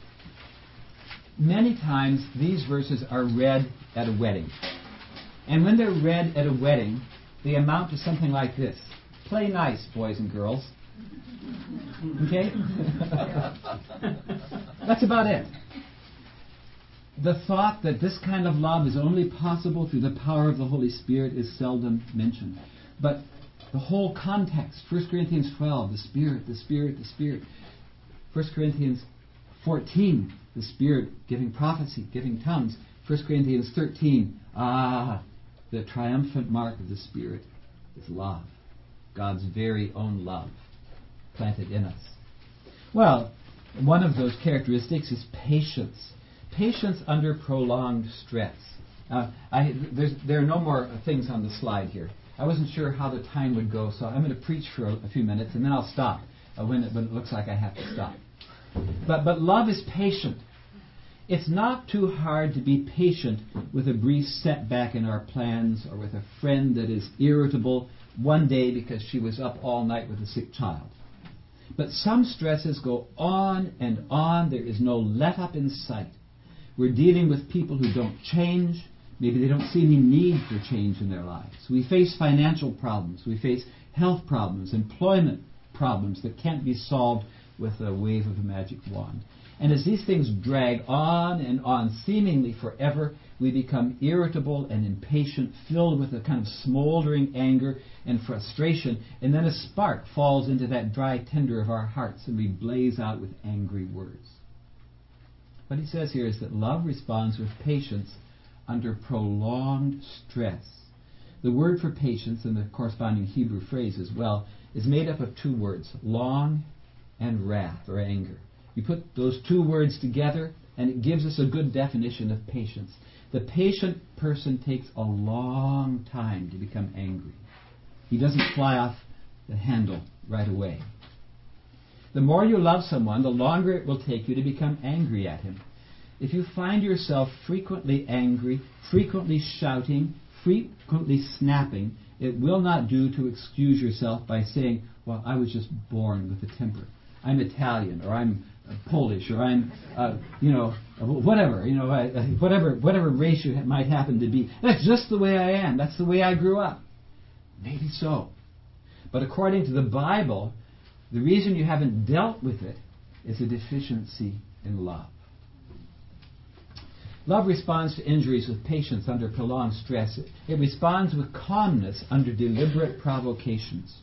Many times these verses are read at a wedding. And when they're read at a wedding, they amount to something like this. Play nice, boys and girls. Okay? That's about it. The thought that this kind of love is only possible through the power of the Holy Spirit is seldom mentioned. But the whole context, First Corinthians twelve, the Spirit, the Spirit, the Spirit. First Corinthians fourteen, the Spirit giving prophecy, giving tongues. First Corinthians thirteen, ah, the triumphant mark of the Spirit is love. God's very own love planted in us. Well, one of those characteristics is patience. Patience under prolonged stress. Uh, I, there's, there are no more things on the slide here. I wasn't sure how the time would go, so I'm going to preach for a, a few minutes, and then I'll stop uh, when, it, when it looks like I have to stop. But, but love is patient. It's not too hard to be patient with a brief setback in our plans or with a friend that is irritable one day because she was up all night with a sick child. But some stresses go on and on. There is no let up in sight. We're dealing with people who don't change. Maybe they don't see any need for change in their lives. We face financial problems. We face health problems, employment problems that can't be solved with a wave of a magic wand. And as these things drag on and on, seemingly forever, we become irritable and impatient, filled with a kind of smoldering anger and frustration, and then a spark falls into that dry tinder of our hearts, and we blaze out with angry words. What he says here is that love responds with patience under prolonged stress. The word for patience, and the corresponding Hebrew phrase as well, is made up of two words, long and wrath, or anger. You put those two words together, and it gives us a good definition of patience. The patient person takes a long time to become angry. He doesn't fly off the handle right away. The more you love someone, the longer it will take you to become angry at him. If you find yourself frequently angry, frequently shouting, frequently snapping, it will not do to excuse yourself by saying, well, I was just born with a temper. I'm Italian, or I'm Polish, or I'm, uh, you know, whatever, you know, whatever, whatever race you might happen to be. That's just the way I am. That's the way I grew up. Maybe so. But according to the Bible, the reason you haven't dealt with it is a deficiency in love. Love responds to injuries with patience under prolonged stress. It responds with calmness under deliberate provocations.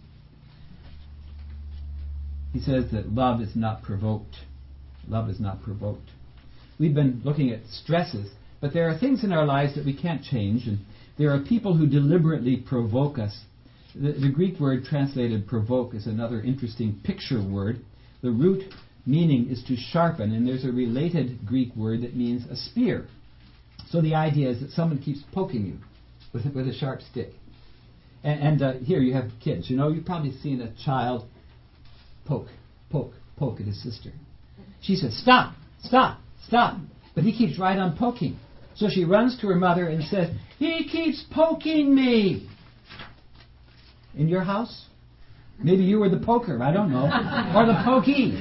He says that love is not provoked. Love is not provoked. We've been looking at stresses, but there are things in our lives that we can't change, and there are people who deliberately provoke us. The, the Greek word translated provoke is another interesting picture word. The root meaning is to sharpen, and there's a related Greek word that means a spear. So the idea is that someone keeps poking you with, with a sharp stick. And, and uh, here you have kids. You know, you've probably seen a child poke, poke, poke at his sister. She said, stop, stop, stop. But he keeps right on poking. So she runs to her mother and says, he keeps poking me. In your house? Maybe you were the poker, I don't know. Or the pokey.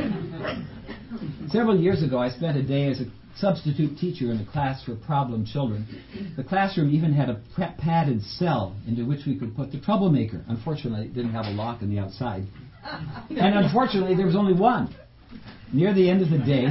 Several years ago, I spent a day as a substitute teacher in a class for problem children. The classroom even had a padded cell into which we could put the troublemaker. Unfortunately, it didn't have a lock on the outside. And unfortunately, there was only one. Near the end of the day,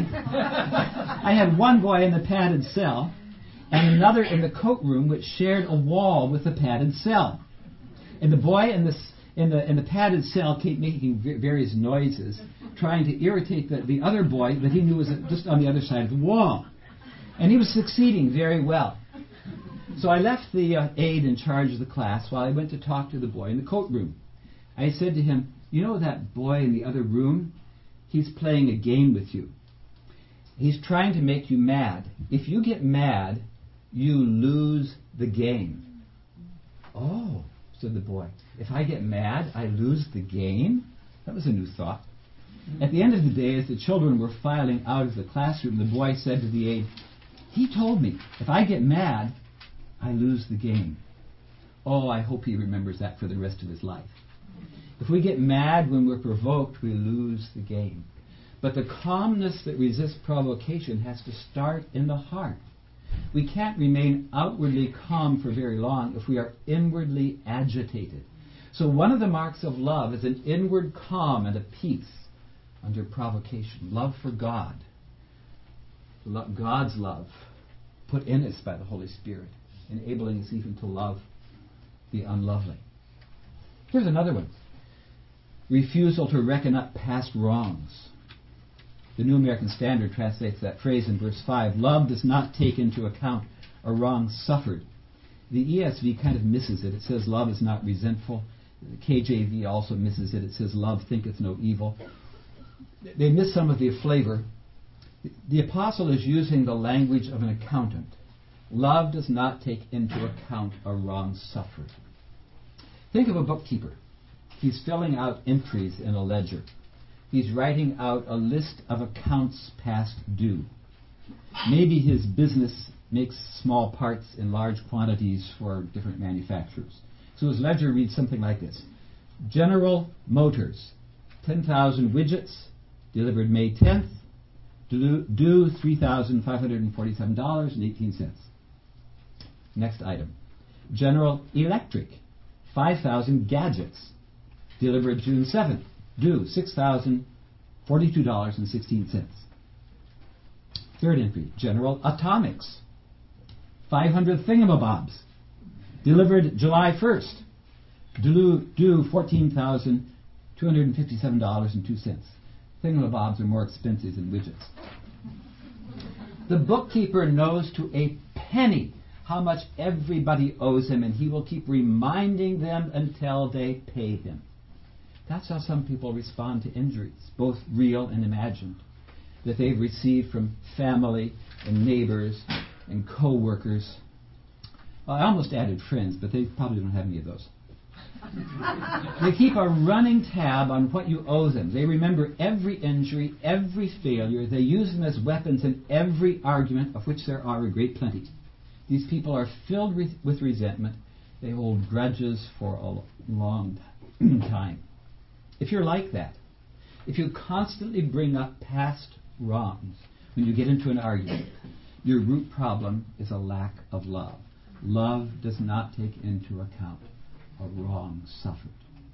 I had one boy in the padded cell and another in the coat room, which shared a wall with the padded cell. And the boy in the in the in the padded cell kept making various noises, trying to irritate the, the other boy that he knew was just on the other side of the wall. And he was succeeding very well. So I left the uh, aide in charge of the class while I went to talk to the boy in the coat room. I said to him, you know that boy in the other room? He's playing a game with you. He's trying to make you mad. If you get mad, you lose the game. Oh, said the boy. If I get mad, I lose the game? That was a new thought. At the end of the day, as the children were filing out of the classroom, the boy said to the aide, he told me, if I get mad, I lose the game. Oh, I hope he remembers that for the rest of his life. If we get mad when we're provoked, we lose the game. But the calmness that resists provocation has to start in the heart. We can't remain outwardly calm for very long if we are inwardly agitated. So one of the marks of love is an inward calm and a peace under provocation. Love for God. God's love put in us by the Holy Spirit, enabling us even to love the unlovely. Here's another one. Refusal to reckon up past wrongs. The New American Standard translates that phrase in verse five. Love does not take into account a wrong suffered. The E S V kind of misses it. It says love is not resentful. The K J V also misses it. It says love thinketh no evil. They miss some of the flavor. The apostle is using the language of an accountant. Love does not take into account a wrong suffered. Think of a bookkeeper. He's filling out entries in a ledger. He's writing out a list of accounts past due. Maybe his business makes small parts in large quantities for different manufacturers. So his ledger reads something like this. General Motors, ten thousand widgets, delivered May tenth, due, due three thousand five hundred forty-seven dollars and eighteen cents. Next item. General Electric, five thousand gadgets, delivered June seventh, due six thousand forty-two dollars and sixteen cents. Third entry, General Atomics, five hundred thingamabobs, delivered July first, due, due fourteen thousand two hundred fifty-seven dollars and two cents. Thingamabobs are more expensive than widgets. The bookkeeper knows to a penny how much everybody owes him, and he will keep reminding them until they pay him. That's how some people respond to injuries, both real and imagined, that they've received from family and neighbors and co-workers. Well, I almost added friends, but they probably don't have any of those. They keep a running tab on what you owe them. They remember every injury, every failure. They use them as weapons in every argument, of which there are a great plenty. These people are filled with, with resentment. They hold grudges for a long time. If you're like that, if you constantly bring up past wrongs when you get into an argument, your root problem is a lack of love. Love does not take into account a wrong suffered.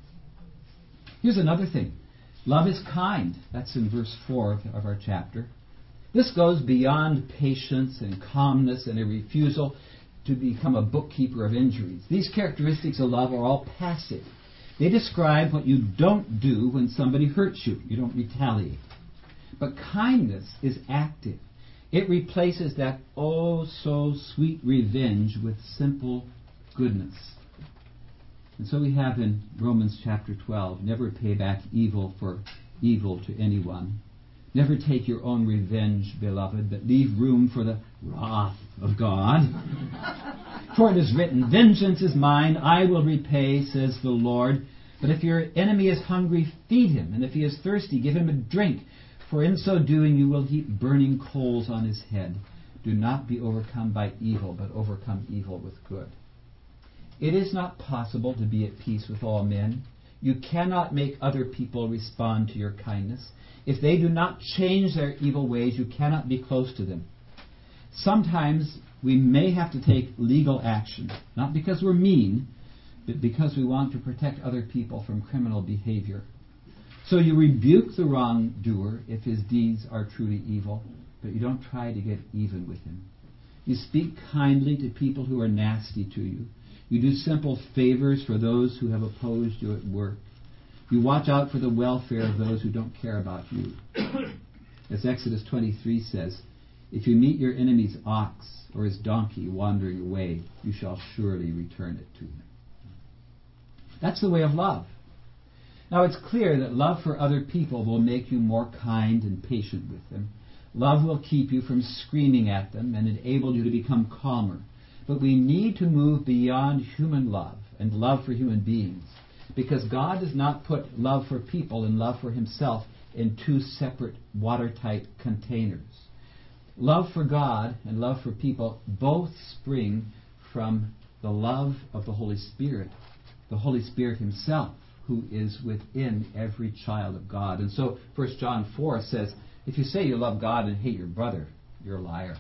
Here's another thing. Love is kind. That's in verse four of, of our chapter. This goes beyond patience and calmness and a refusal to become a bookkeeper of injuries. These characteristics of love are all passive. They describe what you don't do when somebody hurts you. You don't retaliate. But kindness is active. It replaces that oh so sweet revenge with simple goodness. And so we have in Romans chapter twelve, never pay back evil for evil to anyone. Never take your own revenge, beloved, but leave room for the wrath of God. For it is written, vengeance is mine, I will repay, says the Lord. But if your enemy is hungry, feed him, and if he is thirsty, give him a drink. For in so doing you will heap burning coals on his head. Do not be overcome by evil, but overcome evil with good. It is not possible to be at peace with all men. You cannot make other people respond to your kindness. If they do not change their evil ways, you cannot be close to them. Sometimes we may have to take legal action, not because we're mean, but because we want to protect other people from criminal behavior. So you rebuke the wrongdoer if his deeds are truly evil, but you don't try to get even with him. You speak kindly to people who are nasty to you. You do simple favors for those who have opposed you at work. You watch out for the welfare of those who don't care about you. As Exodus twenty-three says, if you meet your enemy's ox or his donkey wandering away, you shall surely return it to him. That's the way of love. Now it's clear that love for other people will make you more kind and patient with them. Love will keep you from screaming at them and enable you to become calmer. But we need to move beyond human love and love for human beings, because God does not put love for people and love for himself in two separate watertight containers. Love for God and love for people both spring from the love of the Holy Spirit, the Holy Spirit himself, who is within every child of God. And so First John four says, if you say you love God and hate your brother, you're a liar.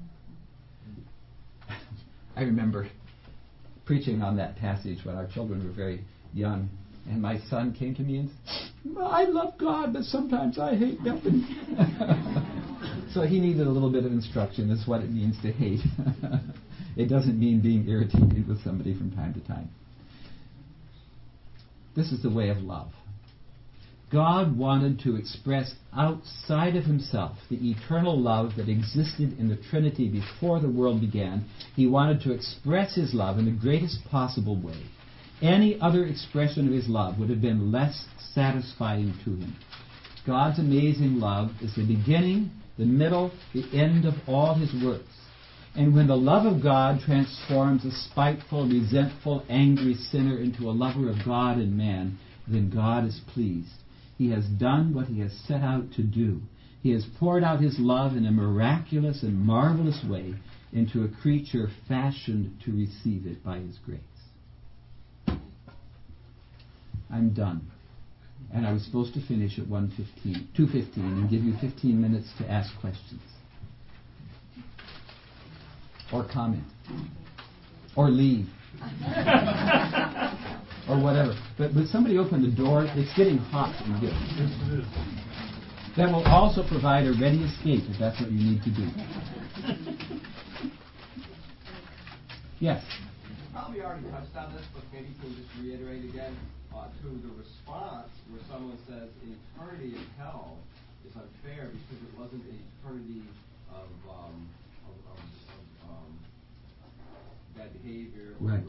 I remember preaching on that passage when our children were very young, and my son came to me and said, I love God, but sometimes I hate Bethany. So he needed a little bit of instruction as what it means to hate. It doesn't mean being irritated with somebody from time to time. This is the way of love. God wanted to express outside of himself the eternal love that existed in the Trinity before the world began. He wanted to express his love in the greatest possible way. Any other expression of his love would have been less satisfying to him. God's amazing love is the beginning, the middle, the end of all his works. And when the love of God transforms a spiteful, resentful, angry sinner into a lover of God and man, then God is pleased. He has done what he has set out to do. He has poured out his love in a miraculous and marvelous way into a creature fashioned to receive it by his grace. I'm done. And I was supposed to finish at one fifteen, two fifteen and give you fifteen minutes to ask questions. Or comment. Or leave. Or whatever. But would somebody open the door? It's getting hot in here. That will also provide a ready escape if that's what you need to do. Yes? Probably already touched on this, but maybe you can just reiterate again uh, to the response where someone says eternity in hell is unfair because it wasn't an eternity of, um, of, of, of um, bad behavior or right.